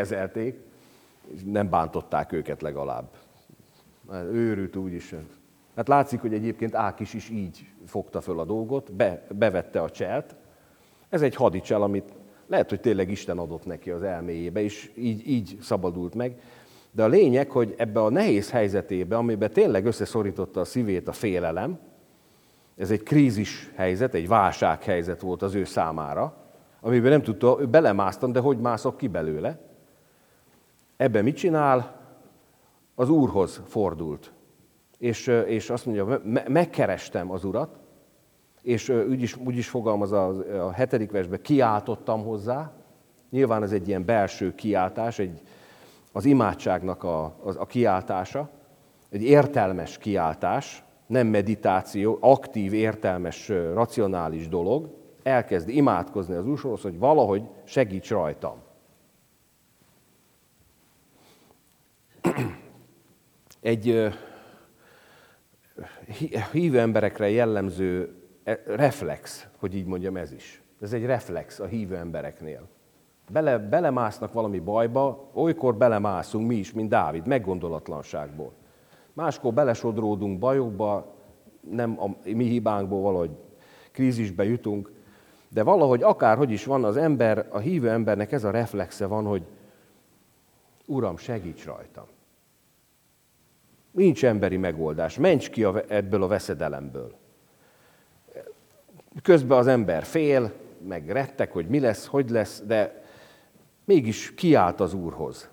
Speaker 1: kezelték, és nem bántották őket legalább. Őrült úgyis, Hát látszik, hogy egyébként Ákis is így fogta föl a dolgot, bevette a cselt. Ez egy hadicsel, amit lehet, hogy tényleg Isten adott neki az elméjébe, és így szabadult meg. De a lényeg, hogy ebbe a nehéz helyzetébe, amiben tényleg összeszorította a szívét a félelem, ez egy krízis helyzet, egy válsághelyzet volt az ő számára, amiben nem tudta, ő belemásztam, de hogy mászok ki belőle? Ebben mit csinál? Az Úrhoz fordult. És azt mondja, megkerestem az Urat, és úgy is fogalmaz a 7. versben, kiáltottam hozzá. Nyilván ez egy ilyen belső kiáltás, az imádságnak a kiáltása, egy értelmes kiáltás, nem meditáció, aktív, értelmes, racionális dolog. Elkezd imádkozni az Úrhoz, hogy valahogy segíts rajtam. Egy hívő emberekre jellemző reflex, hogy így mondjam, ez is. Ez egy reflex a hívő embereknél. Belemásznak valami bajba, olykor belemászunk mi is, mint Dávid, meggondolatlanságból. Máskor belesodródunk bajokba, nem a mi hibánkból valahogy krízisbe jutunk, de valahogy akárhogy is van az ember, a hívő embernek ez a reflexe van, hogy Uram, segíts rajtam. Nincs emberi megoldás, ments ki ebből a veszedelemből. Közben az ember fél, meg retteg, hogy mi lesz, hogy lesz, de mégis kiált az Úrhoz.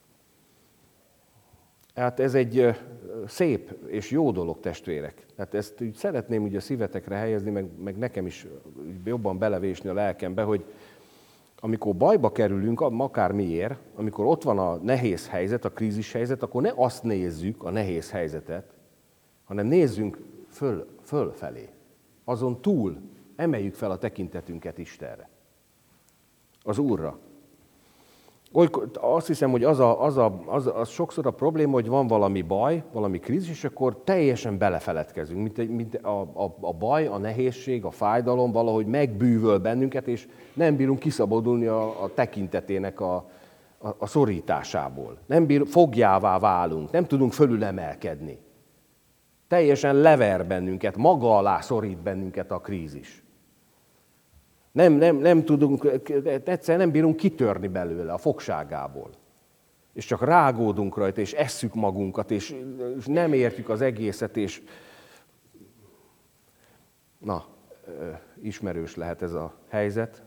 Speaker 1: Hát ez egy szép és jó dolog, testvérek. Hát ezt úgy szeretném úgy a szívetekre helyezni, meg nekem is jobban belevésni a lelkembe, hogy amikor bajba kerülünk, akármiért, amikor ott van a nehéz helyzet, a krízis helyzet, akkor ne azt nézzük, a nehéz helyzetet, hanem nézzünk fölfelé. Azon túl emeljük fel a tekintetünket Istenre, az Úrra. Azt hiszem, hogy az sokszor a probléma, hogy van valami baj, valami krízis, és akkor teljesen belefeledkezünk. Mint a baj, a nehézség, a fájdalom valahogy megbűvöl bennünket, és nem bírunk kiszabadulni a tekintetének a szorításából. Fogjává válunk, nem tudunk fölülemelkedni. Teljesen lever bennünket, maga alá szorít bennünket a krízis. Nem tudunk, egyszerűen nem bírunk kitörni belőle a fogságából. És csak rágódunk rajta, és esszük magunkat, és nem értjük az egészet, és ismerős lehet ez a helyzet.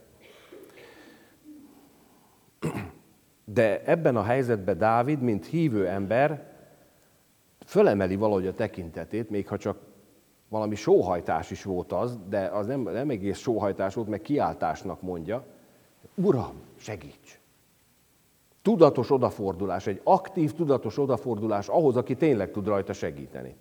Speaker 1: De ebben a helyzetben Dávid, mint hívő ember, fölemeli valahogy a tekintetét, még ha csak valami sóhajtás is volt az, de az nem egész sóhajtás volt, meg kiáltásnak mondja. Uram, segíts! Tudatos odafordulás, egy aktív, tudatos odafordulás ahhoz, aki tényleg tud rajta segíteni.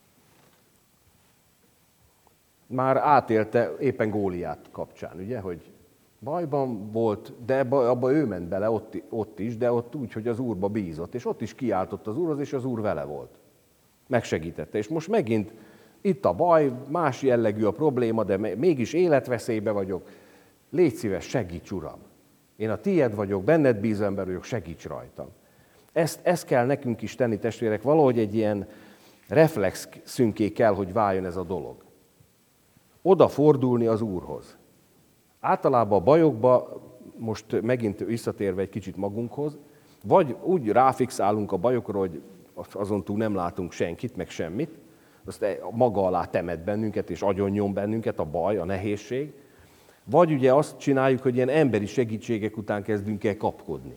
Speaker 1: Már átélte éppen Góliát kapcsán, ugye, hogy bajban volt, de abba ő ment bele ott is, de ott úgy, hogy az Úrba bízott, és ott is kiáltott az Úrhoz, és az Úr vele volt. Megsegítette. És most megint itt a baj, más jellegű a probléma, de mégis életveszélybe vagyok. Légy szíves, segíts, Uram! Én a tied vagyok, benned bízó ember vagyok, segíts rajtam. Ezt kell nekünk is tenni, testvérek, valahogy egy ilyen reflexünké kell, hogy váljon ez a dolog. Odafordulni az Úrhoz. Általában a bajokba, most megint visszatérve egy kicsit magunkhoz, vagy úgy ráfixálunk a bajokra, hogy azon túl nem látunk senkit, meg semmit, azt maga alá temet bennünket, és agyonnyom bennünket a baj, a nehézség, vagy ugye azt csináljuk, hogy ilyen emberi segítségek után kezdünk el kapkodni.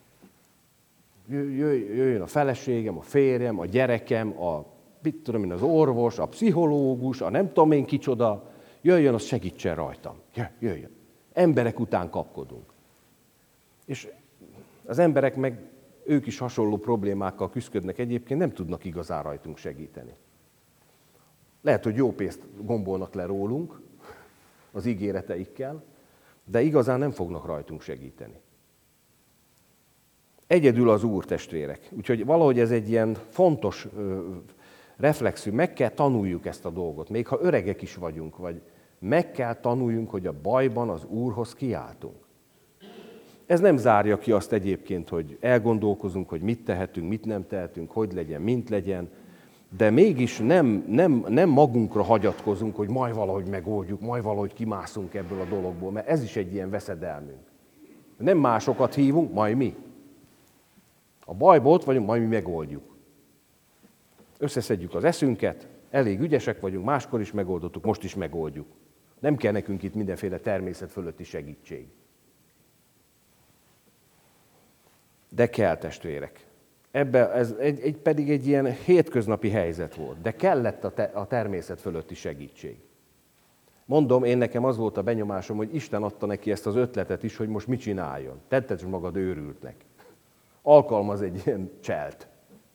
Speaker 1: Jöjjön a feleségem, a férjem, a gyerekem, az orvos, a pszichológus, a nem tudom én kicsoda, jöjjön, az segítsen rajtam. Jöjjön. Emberek után kapkodunk. És az emberek meg ők is hasonló problémákkal küszködnek egyébként, nem tudnak igazán rajtunk segíteni. Lehet, hogy jó pénzt gombolnak le rólunk az ígéreteikkel, de igazán nem fognak rajtunk segíteni. Egyedül az Úr, testvérek. Úgyhogy valahogy ez egy ilyen fontos reflexű, meg kell tanuljuk ezt a dolgot, még ha öregek is vagyunk, vagy meg kell tanuljunk, hogy a bajban az Úrhoz kiáltunk. Ez nem zárja ki azt egyébként, hogy elgondolkozunk, hogy mit tehetünk, mit nem tehetünk, hogy legyen, mint legyen, de mégis nem magunkra hagyatkozunk, hogy majd valahogy megoldjuk, majd valahogy kimászunk ebből a dologból, mert ez is egy ilyen veszedelmünk. Nem másokat hívunk, majd mi. A bajból ott vagyunk, majd mi megoldjuk. Összeszedjük az eszünket, elég ügyesek vagyunk, máskor is megoldottuk, most is megoldjuk. Nem kell nekünk itt mindenféle természet fölötti segítség. De kell, testvérek. Ebben ez pedig egy ilyen hétköznapi helyzet volt, de kellett a természet fölötti segítség. Mondom, nekem az volt a benyomásom, hogy Isten adta neki ezt az ötletet is, hogy most mit csináljon. Tetted magad őrültnek. Alkalmaz egy ilyen cselt.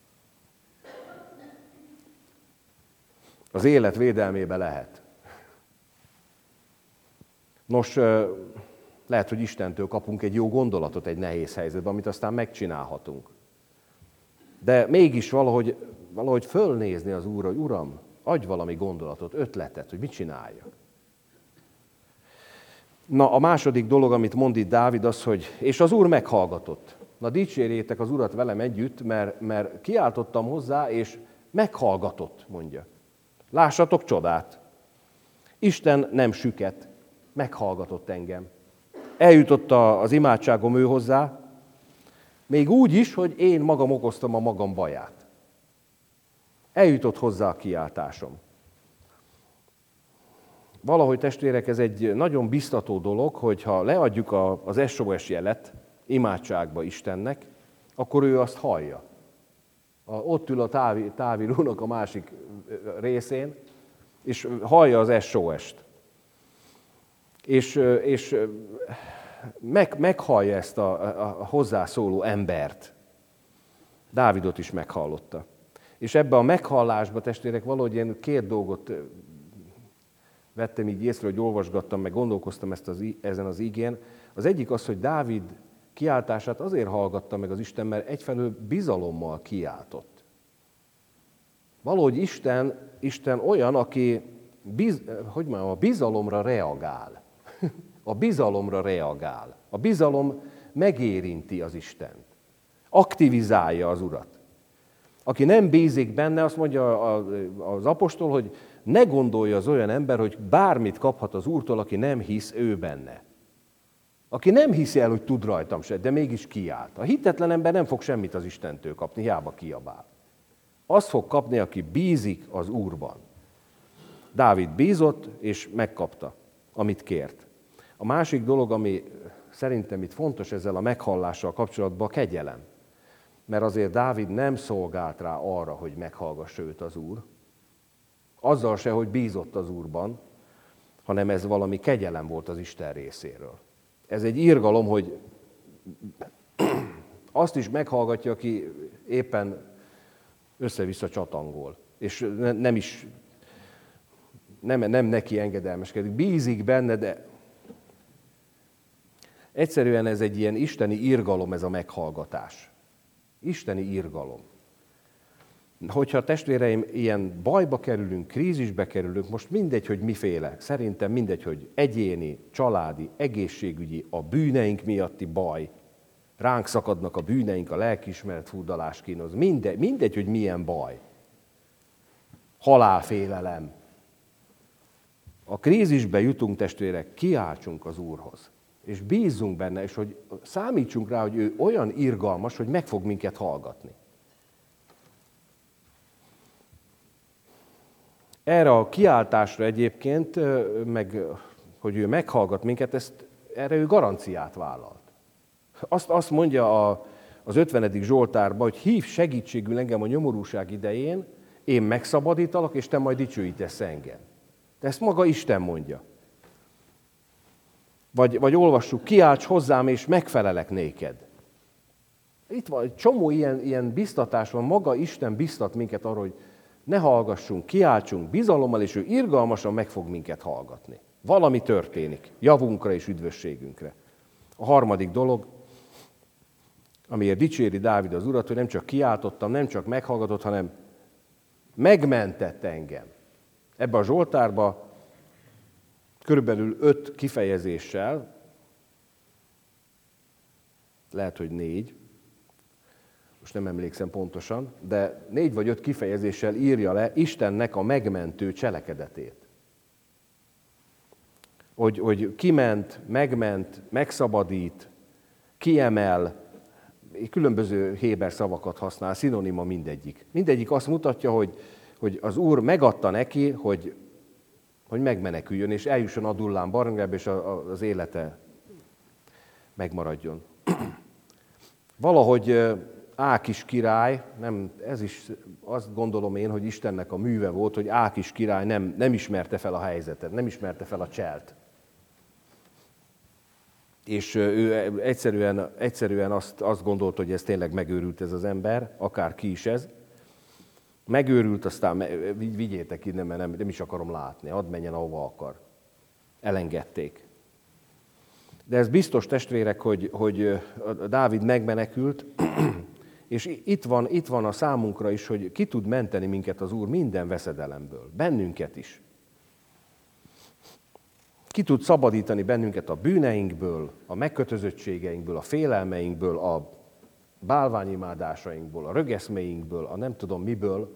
Speaker 1: Az élet védelmébe lehet. Nos, lehet, hogy Istentől kapunk egy jó gondolatot egy nehéz helyzetben, amit aztán megcsinálhatunk. De mégis valahogy fölnézni az Úrra, hogy Uram, adj valami gondolatot, ötletet, hogy mit csináljak. Na, a második dolog, amit mond itt Dávid, az, hogy és az Úr meghallgatott. Na, dicsérjétek az Urat velem együtt, mert kiáltottam hozzá, és meghallgatott, mondja. Lássatok csodát. Isten nem süket, meghallgatott engem. Eljutott az imádságom ő hozzá, még úgy is, hogy én magam okoztam a magam baját. Eljutott hozzá a kiáltásom. Valahogy, testvérek, ez egy nagyon biztató dolog, hogyha leadjuk az SOS jelet imádságba Istennek, akkor ő azt hallja. Ott ül a távirúnak a másik részén, és hallja az SOS-t. És meghallja ezt a hozzászóló embert. Dávidot is meghallotta. És ebbe a meghallásba, testvérek, valahogy én két dolgot vettem így észre, hogy olvasgattam, meg gondolkoztam ezen az igén. Az egyik az, hogy Dávid kiáltását azért hallgatta meg az Isten, mert egyfelől bizalommal kiáltott. Valahogy Isten olyan, aki a bizalomra reagál. A bizalomra reagál. A bizalom megérinti az Istent. Aktivizálja az Urat. Aki nem bízik benne, azt mondja az apostol, hogy ne gondolja az olyan ember, hogy bármit kaphat az Úrtól, aki nem hisz ő benne. Aki nem hiszi el, hogy tud rajtam se, de mégis kiált. A hitetlen ember nem fog semmit az Istentől kapni, hiába kiabál. Azt fog kapni, aki bízik az Úrban. Dávid bízott, és megkapta, amit kért. A másik dolog, ami szerintem itt fontos ezzel a meghallással kapcsolatban, a kegyelem. Mert azért Dávid nem szolgált rá arra, hogy meghallgassa őt az Úr. Azzal se, hogy bízott az Úrban, hanem ez valami kegyelem volt az Isten részéről. Ez egy irgalom, hogy azt is meghallgatja, aki éppen össze-vissza csatangol. És nem neki engedelmeskedik. Bízik benne, de egyszerűen ez egy ilyen isteni irgalom, ez a meghallgatás. Isteni irgalom. Hogyha testvéreim ilyen bajba kerülünk, krízisbe kerülünk, most mindegy, hogy miféle, szerintem mindegy, hogy egyéni, családi, egészségügyi, a bűneink miatti baj, ránk szakadnak a bűneink, a lelkiismeret furdalás kínoz, mindegy, hogy milyen baj. Halálfélelem. A krízisbe jutunk, testvérek, kiáltsunk az Úrhoz. És bízzunk benne, és hogy számítsunk rá, hogy ő olyan irgalmas, hogy meg fog minket hallgatni. Erre a kiáltásra egyébként, meg hogy ő meghallgat minket, erre ő garanciát vállalt. Azt mondja az 50. Zsoltárban, hogy hív segítségül engem a nyomorúság idején, én megszabadítalak, és te majd dicsőítesz engem. De ezt maga Isten mondja. Vagy olvassuk, kiálts hozzám, és megfelelek néked. Itt van egy csomó ilyen biztatás van, maga Isten biztat minket arra, hogy ne hallgassunk, kiáltsunk bizalommal, és ő irgalmasan meg fog minket hallgatni. Valami történik, javunkra és üdvösségünkre. A harmadik dolog, amiért dicséri Dávid az Urat, hogy nem csak kiáltottam, nem csak meghallgatott, hanem megmentett engem. Ebben a Zsoltárban körülbelül 5 kifejezéssel, lehet, hogy 4, most nem emlékszem pontosan, de 4 vagy 5 kifejezéssel írja le Istennek a megmentő cselekedetét. Hogy kiment, megment, megszabadít, kiemel, különböző héber szavakat használ, szinonima mindegyik. Mindegyik azt mutatja, hogy az Úr megadta neki, hogy megmeneküljön, és eljusson Adullám Barnabába, és az élete megmaradjon. Valahogy Ákis király, ez is azt gondolom én, hogy Istennek a műve volt, hogy Ákis király nem ismerte fel a helyzetet, nem ismerte fel a cselt. És ő egyszerűen azt gondolt, hogy ez tényleg megőrült ez az ember, akár ki is ez. Megőrült, aztán vigyétek innen, mert nem is akarom látni, hadd menjen ahova akar. Elengedték. De ez biztos, testvérek, hogy Dávid megmenekült, és itt van a számunkra is, hogy ki tud menteni minket az Úr minden veszedelemből, bennünket is. Ki tud szabadítani bennünket a bűneinkből, a megkötözöttségeinkből, a félelmeinkből, a bálványimádásainkból, a rögeszméinkből, a nem tudom miből.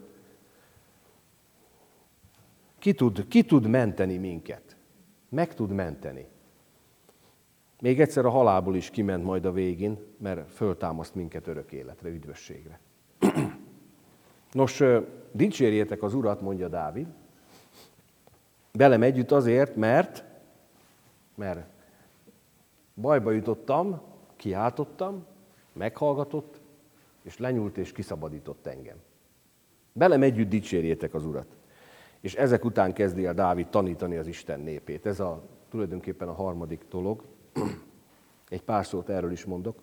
Speaker 1: Ki tud menteni minket? Meg tud menteni. Még egyszer a halálból is kiment majd a végén, mert föltámaszt minket örök életre, üdvösségre. Nos, dicsérjétek az Urat, mondja Dávid, velem együtt azért, mert bajba jutottam, kiáltottam, meghallgatott, és lenyúlt és kiszabadított engem. Velem együtt dicsérjétek az Urat. És ezek után kezdi el Dávid tanítani az Isten népét. Ez tulajdonképpen a harmadik dolog. Egy pár szót erről is mondok.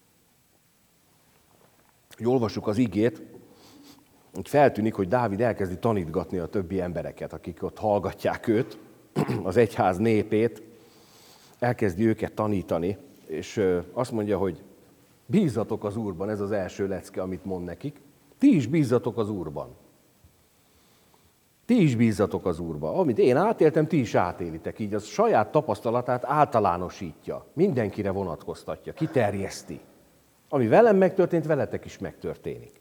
Speaker 1: Hogy olvassuk az igét, hogy feltűnik, hogy Dávid elkezdi tanítgatni a többi embereket, akik ott hallgatják őt, az egyház népét, elkezdi őket tanítani, és azt mondja, hogy bízzatok az Úrban, ez az első lecke, amit mond nekik. Ti is bízzatok az Úrban. Ti is bízzatok az Úrban. Amit én átéltem, ti is átélitek. Így az saját tapasztalatát általánosítja, mindenkire vonatkoztatja, kiterjeszti. Ami velem megtörtént, veletek is megtörténik.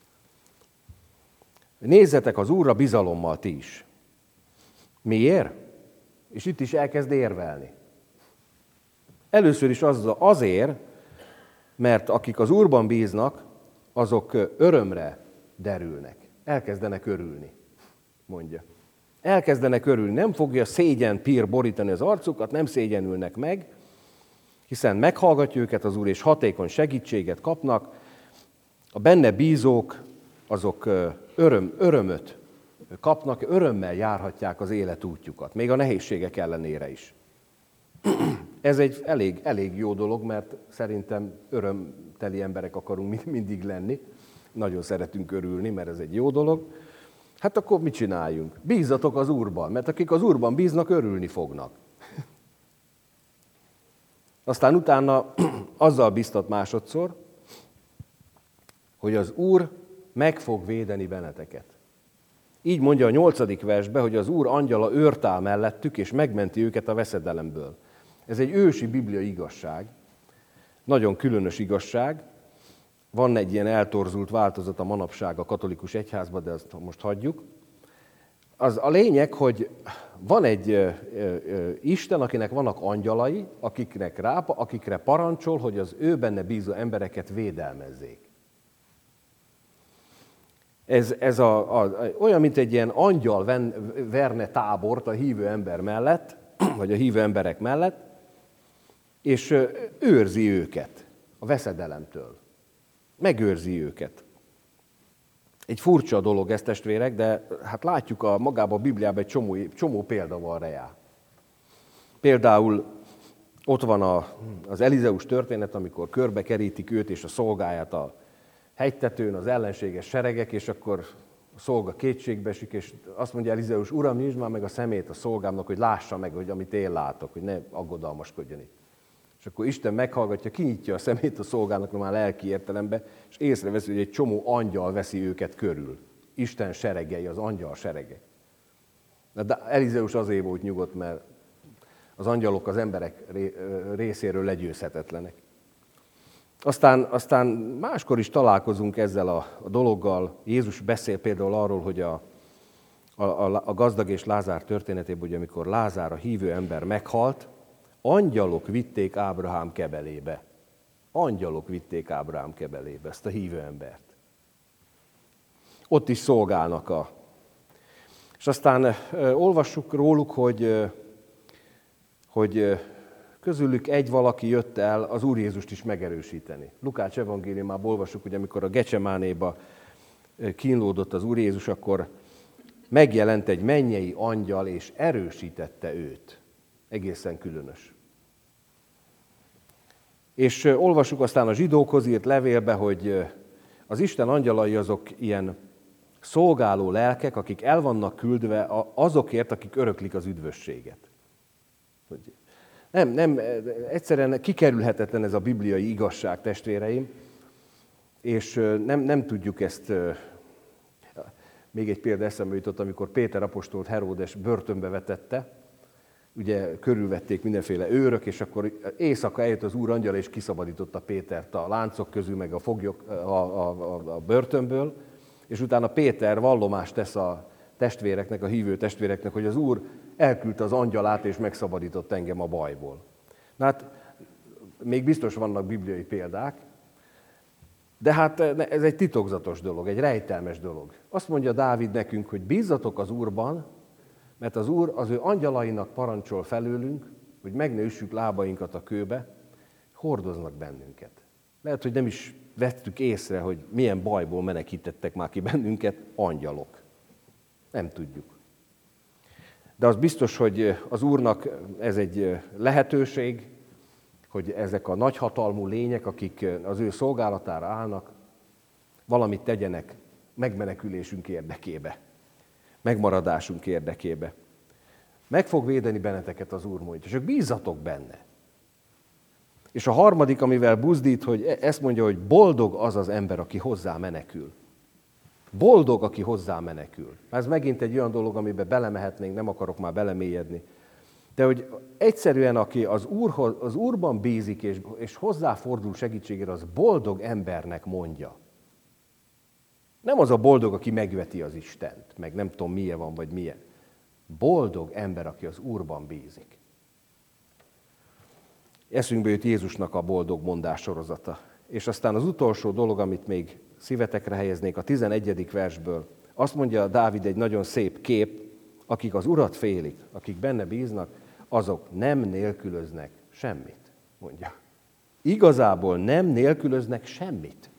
Speaker 1: Nézzetek az Úrra bizalommal ti is. Miért? És itt is elkezd érvelni. Először is azért, mert akik az Úrban bíznak, azok örömre derülnek. Elkezdenek örülni, mondja. Elkezdenek örülni. Nem fogja szégyen pír borítani az arcukat, nem szégyenülnek meg, hiszen meghallgatja őket az Úr, és hatékony segítséget kapnak. A benne bízók, azok örömöt kapnak, örömmel járhatják az élet útjukat, még a nehézségek ellenére is. Ez egy elég jó dolog, mert szerintem örömteli emberek akarunk mindig lenni. Nagyon szeretünk örülni, mert ez egy jó dolog. Hát akkor mit csináljunk? Bízzatok az Úrban, mert akik az Úrban bíznak, örülni fognak. Aztán utána azzal bíztat másodszor, hogy az Úr meg fog védeni benneteket. Így mondja a 8. versben, hogy az Úr angyala őrt áll mellettük, és megmenti őket a veszedelemből. Ez egy ősi bibliai igazság, nagyon különös igazság. Van egy ilyen eltorzult változat a manapság a katolikus egyházban, de ezt most hagyjuk. Az a lényeg, hogy van egy Isten, akinek vannak angyalai, akikre parancsol, hogy az ő benne bízó embereket védelmezzék. Ez olyan, mint egy ilyen angyal verne tábort a hívő ember mellett, vagy a hívő emberek mellett, és őrzi őket a veszedelemtől. Megőrzi őket. Egy furcsa dolog ez, testvérek, de hát látjuk magában a Bibliában egy csomó példa van rá. Például ott van az Elizeus történet, amikor körbekerítik őt és a szolgáját a hegytetőn, az ellenséges seregek, és akkor a szolga kétségbe esik, és azt mondja Elizeus, Uram, nyisd már meg a szemét a szolgámnak, hogy lássa meg, hogy amit én látok, hogy ne aggodalmaskodjon itt. És akkor Isten meghallgatja, kinyitja a szemét a szolgának, már lelki értelembe, és észreveszi, hogy egy csomó angyal veszi őket körül. Isten seregei, az angyal serege. De Elizeus azért volt nyugodt, mert az angyalok az emberek részéről legyőzhetetlenek. Aztán máskor is találkozunk ezzel a dologgal. Jézus beszél például arról, hogy a gazdag és Lázár történetében, hogy amikor Lázár, a hívő ember meghalt, angyalok vitték Ábrahám kebelébe. Angyalok vitték Ábrahám kebelébe ezt a hívő embert. Ott is szolgálnak És aztán olvassuk róluk, hogy közülük egy valaki jött el az Úr Jézust is megerősíteni. Lukács evangéliumában olvassuk, hogy amikor a Gecsemánéba kínlódott az Úr Jézus, akkor megjelent egy mennyei angyal, és erősítette őt. Egészen különös. És olvassuk aztán a zsidókhoz írt levélbe, hogy az Isten angyalai azok ilyen szolgáló lelkek, akik el vannak küldve azokért, akik öröklik az üdvösséget. Nem, egyszerűen kikerülhetetlen ez a bibliai igazság, testvéreim, és nem tudjuk ezt. Még egy példa eszembe jutott, amikor Péter apostolt Heródes börtönbe vetette, ugye körülvették mindenféle őrök, és akkor éjszaka eljött az Úr angyala, és kiszabadította Pétert a láncok közül, meg a foglyok a börtönből, és utána Péter vallomást tesz a testvéreknek, a hívő testvéreknek, hogy az Úr elküldte az angyalát, és megszabadított engem a bajból. Na hát, még biztos vannak bibliai példák, de hát ez egy titokzatos dolog, egy rejtelmes dolog. Azt mondja Dávid nekünk, hogy bízzatok az Úrban, mert az Úr az ő angyalainak parancsol felőlünk, hogy meg ne üssük lábainkat a kőbe, hordoznak bennünket. Lehet, hogy nem is vettük észre, hogy milyen bajból menekítettek már ki bennünket angyalok. Nem tudjuk. De az biztos, hogy az Úrnak ez egy lehetőség, hogy ezek a nagyhatalmú lények, akik az ő szolgálatára állnak, valamit tegyenek megmenekülésünk érdekébe, megmaradásunk érdekébe. Meg fog védeni benneteket az Úr, mondja, csak bízzatok benne. És a harmadik, amivel buzdít, hogy ezt mondja, hogy boldog az az ember, aki hozzá menekül. Boldog, aki hozzá menekül. Ez megint egy olyan dolog, amiben belemehetnénk, nem akarok már belemélyedni. De hogy egyszerűen, aki az Úrban bízik, és hozzáfordul segítségére, az boldog embernek mondja. Nem az a boldog, aki megveti az Istent, meg nem tudom, milyen van, vagy milyen. Boldog ember, aki az Úrban bízik. Eszünkbe jut Jézusnak a boldog mondás sorozata. És aztán az utolsó dolog, amit még szívetekre helyeznék, a 11. versből. Azt mondja Dávid, egy nagyon szép kép, akik az Urat félik, akik benne bíznak, azok nem nélkülöznek semmit, mondja. Igazából nem nélkülöznek semmit.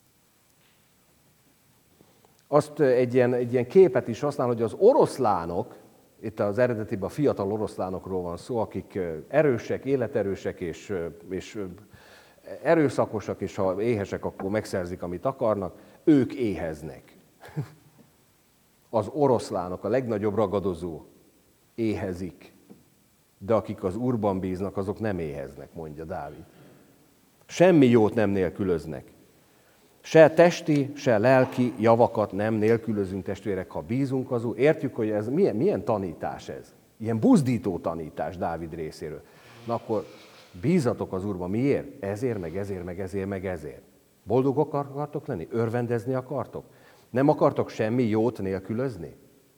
Speaker 1: Azt egy ilyen képet is használ, hogy az oroszlánok, itt az eredetiben a fiatal oroszlánokról van szó, akik erősek, életerősek és erőszakosak, és ha éhesek, akkor megszerzik, amit akarnak, ők éheznek. Az oroszlánok, a legnagyobb ragadozó éhezik, de akik az Úrban bíznak, azok nem éheznek, mondja Dávid. Semmi jót nem nélkülöznek. Se testi, se lelki javakat nem nélkülözünk, testvérek, ha bízunk az Úr. Értjük, hogy ez milyen tanítás ez? Ilyen buzdító tanítás Dávid részéről. Na akkor bízatok az Úrban. Miért? Ezért, meg ezért, meg ezért, meg ezért. Boldogok akartok lenni? Örvendezni akartok? Nem akartok semmi jót nélkülözni?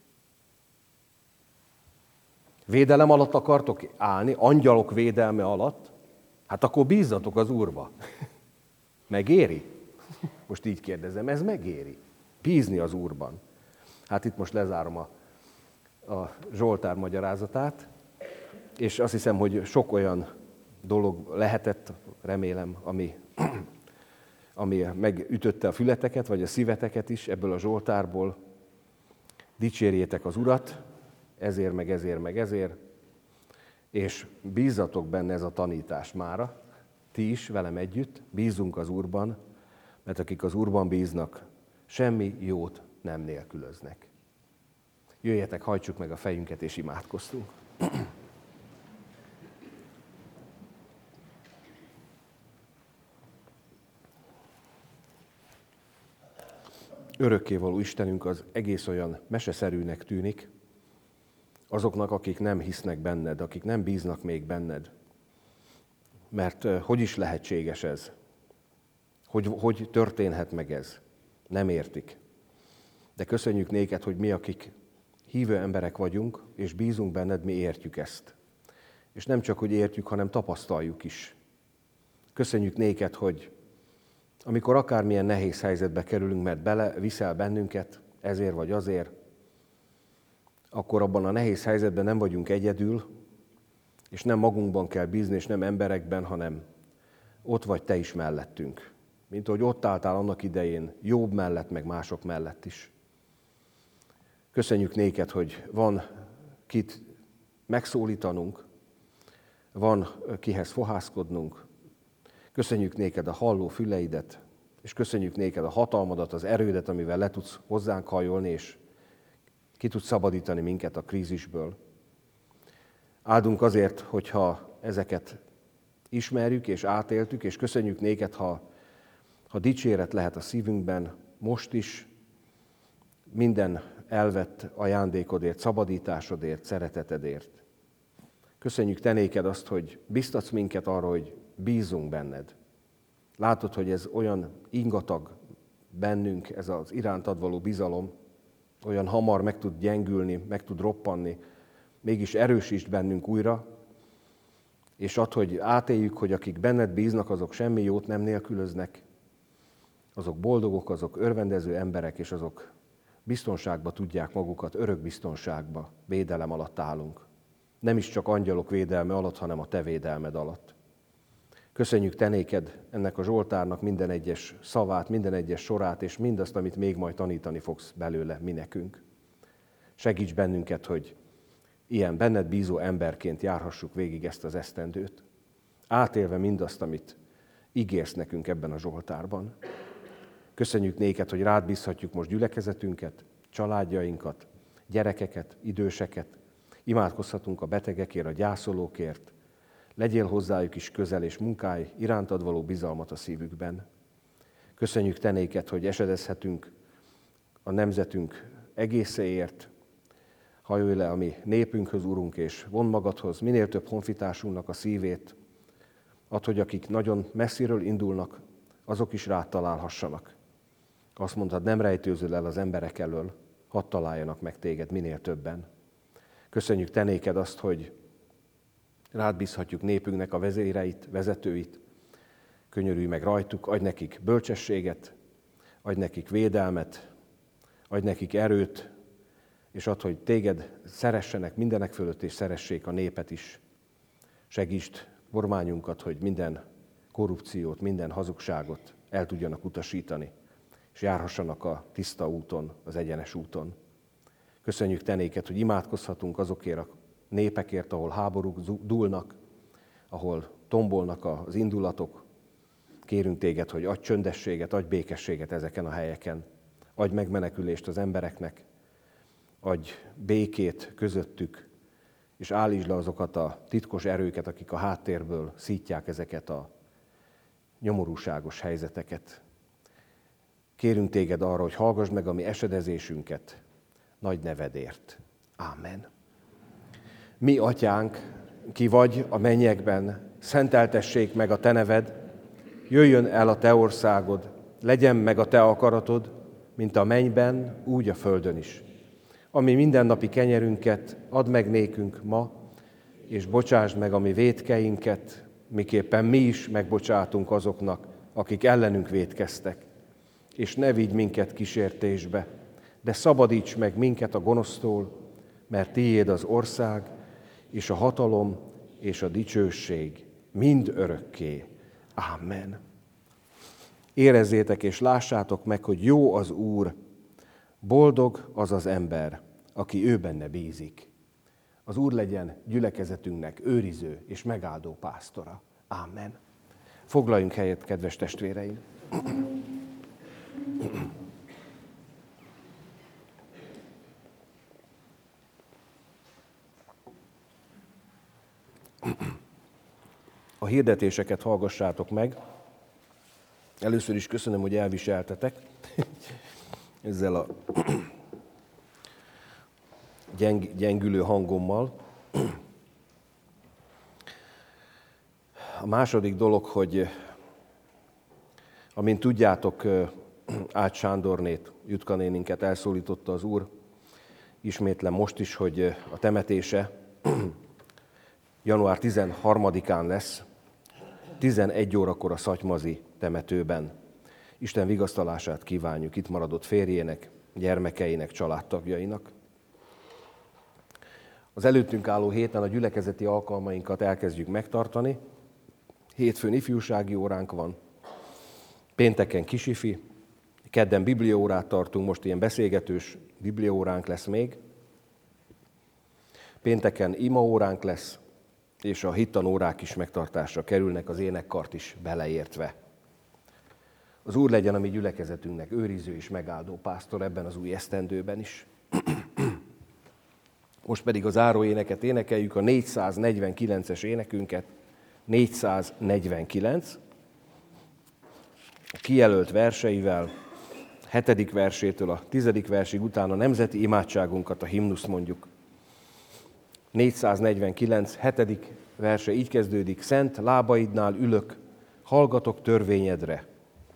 Speaker 1: Védelem alatt akartok állni? Angyalok védelme alatt? Hát akkor bízzatok az Úrba. Megéri? Most így kérdezem, ez megéri? Bízni az Úrban. Hát itt most lezárom a Zsoltár magyarázatát, és azt hiszem, hogy sok olyan dolog lehetett, remélem, ami megütötte a fületeket, vagy a szíveteket is ebből a Zsoltárból. Dicsérjétek az Urat, ezért, meg ezért, meg ezért, és bízzatok benne, ez a tanítás mára. Ti is velem együtt, bízzunk az Úrban, mert akik az Úrban bíznak, semmi jót nem nélkülöznek. Jöjjetek, hajtsuk meg a fejünket, és imádkozzunk. Örökkévaló Istenünk az egész olyan meseszerűnek tűnik, azoknak, akik nem hisznek benned, akik nem bíznak még benned. Mert hogy is lehetséges ez? hogy történhet meg ez. Nem értik. De köszönjük néked, hogy mi, akik hívő emberek vagyunk, és bízunk benned, mi értjük ezt. És nem csak, hogy értjük, hanem tapasztaljuk is. Köszönjük néked, hogy amikor akármilyen nehéz helyzetbe kerülünk, mert viszel bennünket, ezért vagy azért, akkor abban a nehéz helyzetben nem vagyunk egyedül, és nem magunkban kell bízni, és nem emberekben, hanem ott vagy te is mellettünk. Mint ahogy ott álltál annak idején, Jobb mellett, meg mások mellett is. Köszönjük néked, hogy van kit megszólítanunk, van kihez fohászkodnunk. Köszönjük néked a halló füleidet, és köszönjük néked a hatalmadat, az erődet, amivel le tudsz hozzánk hajolni, és ki tudsz szabadítani minket a krízisből. Áldunk azért, hogyha ezeket ismerjük és átéltük, és köszönjük néked, ha dicséret lehet a szívünkben, most is, minden elvett ajándékodért, szabadításodért, szeretetedért. Köszönjük te néked azt, hogy biztatsz minket arra, hogy bízunk benned. Látod, hogy ez olyan ingatag bennünk, ez az irántad való bizalom, olyan hamar meg tud gyengülni, meg tud roppanni, mégis erősítsd bennünk újra, és add, hogy átéljük, hogy akik benned bíznak, azok semmi jót nem nélkülöznek, azok boldogok, azok örvendező emberek, és azok biztonságba tudják magukat, örök biztonságba, védelem alatt állunk. Nem is csak angyalok védelme alatt, hanem a te védelmed alatt. Köszönjük te néked ennek a Zsoltárnak minden egyes szavát, minden egyes sorát, és mindazt, amit még majd tanítani fogsz belőle mi nekünk. Segíts bennünket, hogy ilyen benned bízó emberként járhassuk végig ezt az esztendőt, átélve mindazt, amit ígérsz nekünk ebben a Zsoltárban. Köszönjük néked, hogy rád bízhatjuk most gyülekezetünket, családjainkat, gyerekeket, időseket. Imádkozhatunk a betegekért, a gyászolókért. Legyél hozzájuk is közel, és munkálj irántad való bizalmat a szívükben. Köszönjük te néked, hogy esedezhetünk a nemzetünk egészéért. Hajolj le a mi népünkhöz, Urunk, és vondd magadhoz minél több honfitársunknak a szívét. Add, hogy akik nagyon messziről indulnak, azok is rád találhassanak. Azt mondtad, nem rejtőzöl el az emberek elől, hadd találjanak meg téged minél többen. Köszönjük te néked azt, hogy rád bízhatjuk népünknek a vezéreit, vezetőit. Könyörülj meg rajtuk, adj nekik bölcsességet, adj nekik védelmet, adj nekik erőt, és add, hogy téged szeressenek mindenek fölött, és szeressék a népet is. Segítsd kormányunkat, hogy minden korrupciót, minden hazugságot el tudjanak utasítani, és járhassanak a tiszta úton, az egyenes úton. Köszönjük te néked, hogy imádkozhatunk azokért a népekért, ahol háborúk dúlnak, ahol tombolnak az indulatok. Kérünk téged, hogy adj csöndességet, adj békességet ezeken a helyeken. Adj megmenekülést az embereknek, adj békét közöttük, és állítsd le azokat a titkos erőket, akik a háttérből szítják ezeket a nyomorúságos helyzeteket. Kérünk téged arra, hogy hallgass meg a mi esedezésünket nagy nevedért. Ámen. Mi atyánk, ki vagy a mennyekben, szenteltessék meg a te neved, jöjjön el a te országod, legyen meg a te akaratod, mint a mennyben, úgy a földön is. Ami mindennapi kenyerünket add meg nékünk ma, és bocsásd meg a mi vétkeinket, miképpen mi is megbocsátunk azoknak, akik ellenünk vétkeztek. És ne vigy minket kísértésbe, de szabadíts meg minket a gonosztól, mert tiéd az ország, és a hatalom, és a dicsőség mind örökké. Ámen. Érezzétek és lássátok meg, hogy jó az Úr, boldog az az ember, aki ő benne bízik. Az Úr legyen gyülekezetünknek őriző és megáldó pásztora. Ámen. Foglaljunk helyet, kedves testvéreim! A hirdetéseket hallgassátok meg. Először is köszönöm, hogy elviseltetek ezzel a gyengülő hangommal. A második dolog, hogy Amint tudjátok, Ács Sándornét, Jutka néninket elszólította az Úr, ismétlem most is, hogy a temetése január 13-án lesz, 11 órakor a szatymazi temetőben. Isten vigasztalását kívánjuk itt maradott férjének, gyermekeinek, családtagjainak. Az előttünk álló héten a gyülekezeti alkalmainkat elkezdjük megtartani. Hétfőn ifjúsági óránk van, pénteken kisifi, kedden bibliaórát tartunk, most ilyen beszélgetős bibliaóránk lesz még. Pénteken imaóránk lesz, és a hittanórák is megtartásra kerülnek, az énekkart is beleértve. Az Úr legyen a mi gyülekezetünknek őriző és megáldó pásztor ebben az új esztendőben is. Most pedig a záróéneket énekeljük, a 449-es énekünket, 449, a kijelölt verseivel, 7. versétől a 10. versig, utána a nemzeti imádságunkat, a himnuszt mondjuk. 449, 7. verse így kezdődik: Szent lábaidnál ülök, hallgatok törvényedre.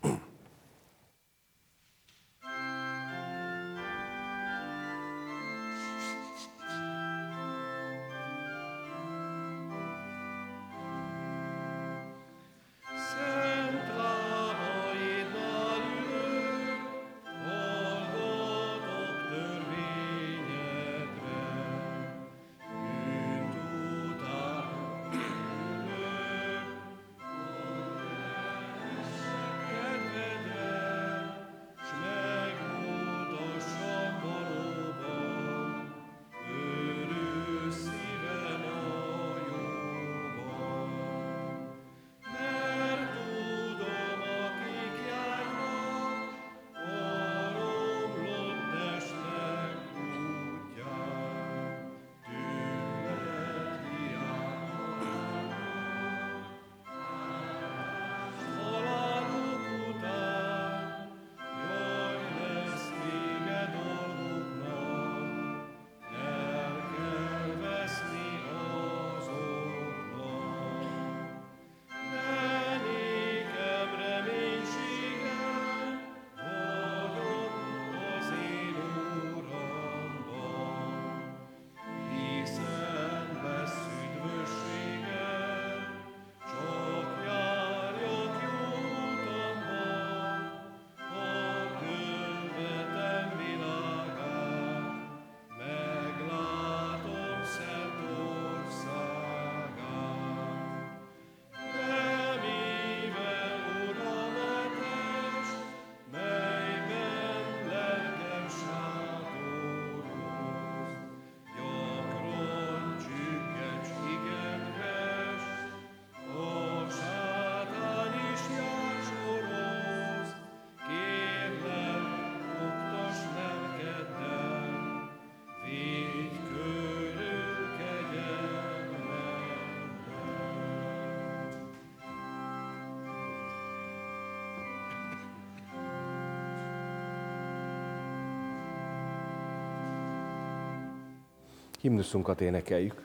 Speaker 1: Himnuszunkat énekeljük.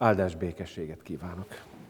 Speaker 1: Áldás békességet kívánok!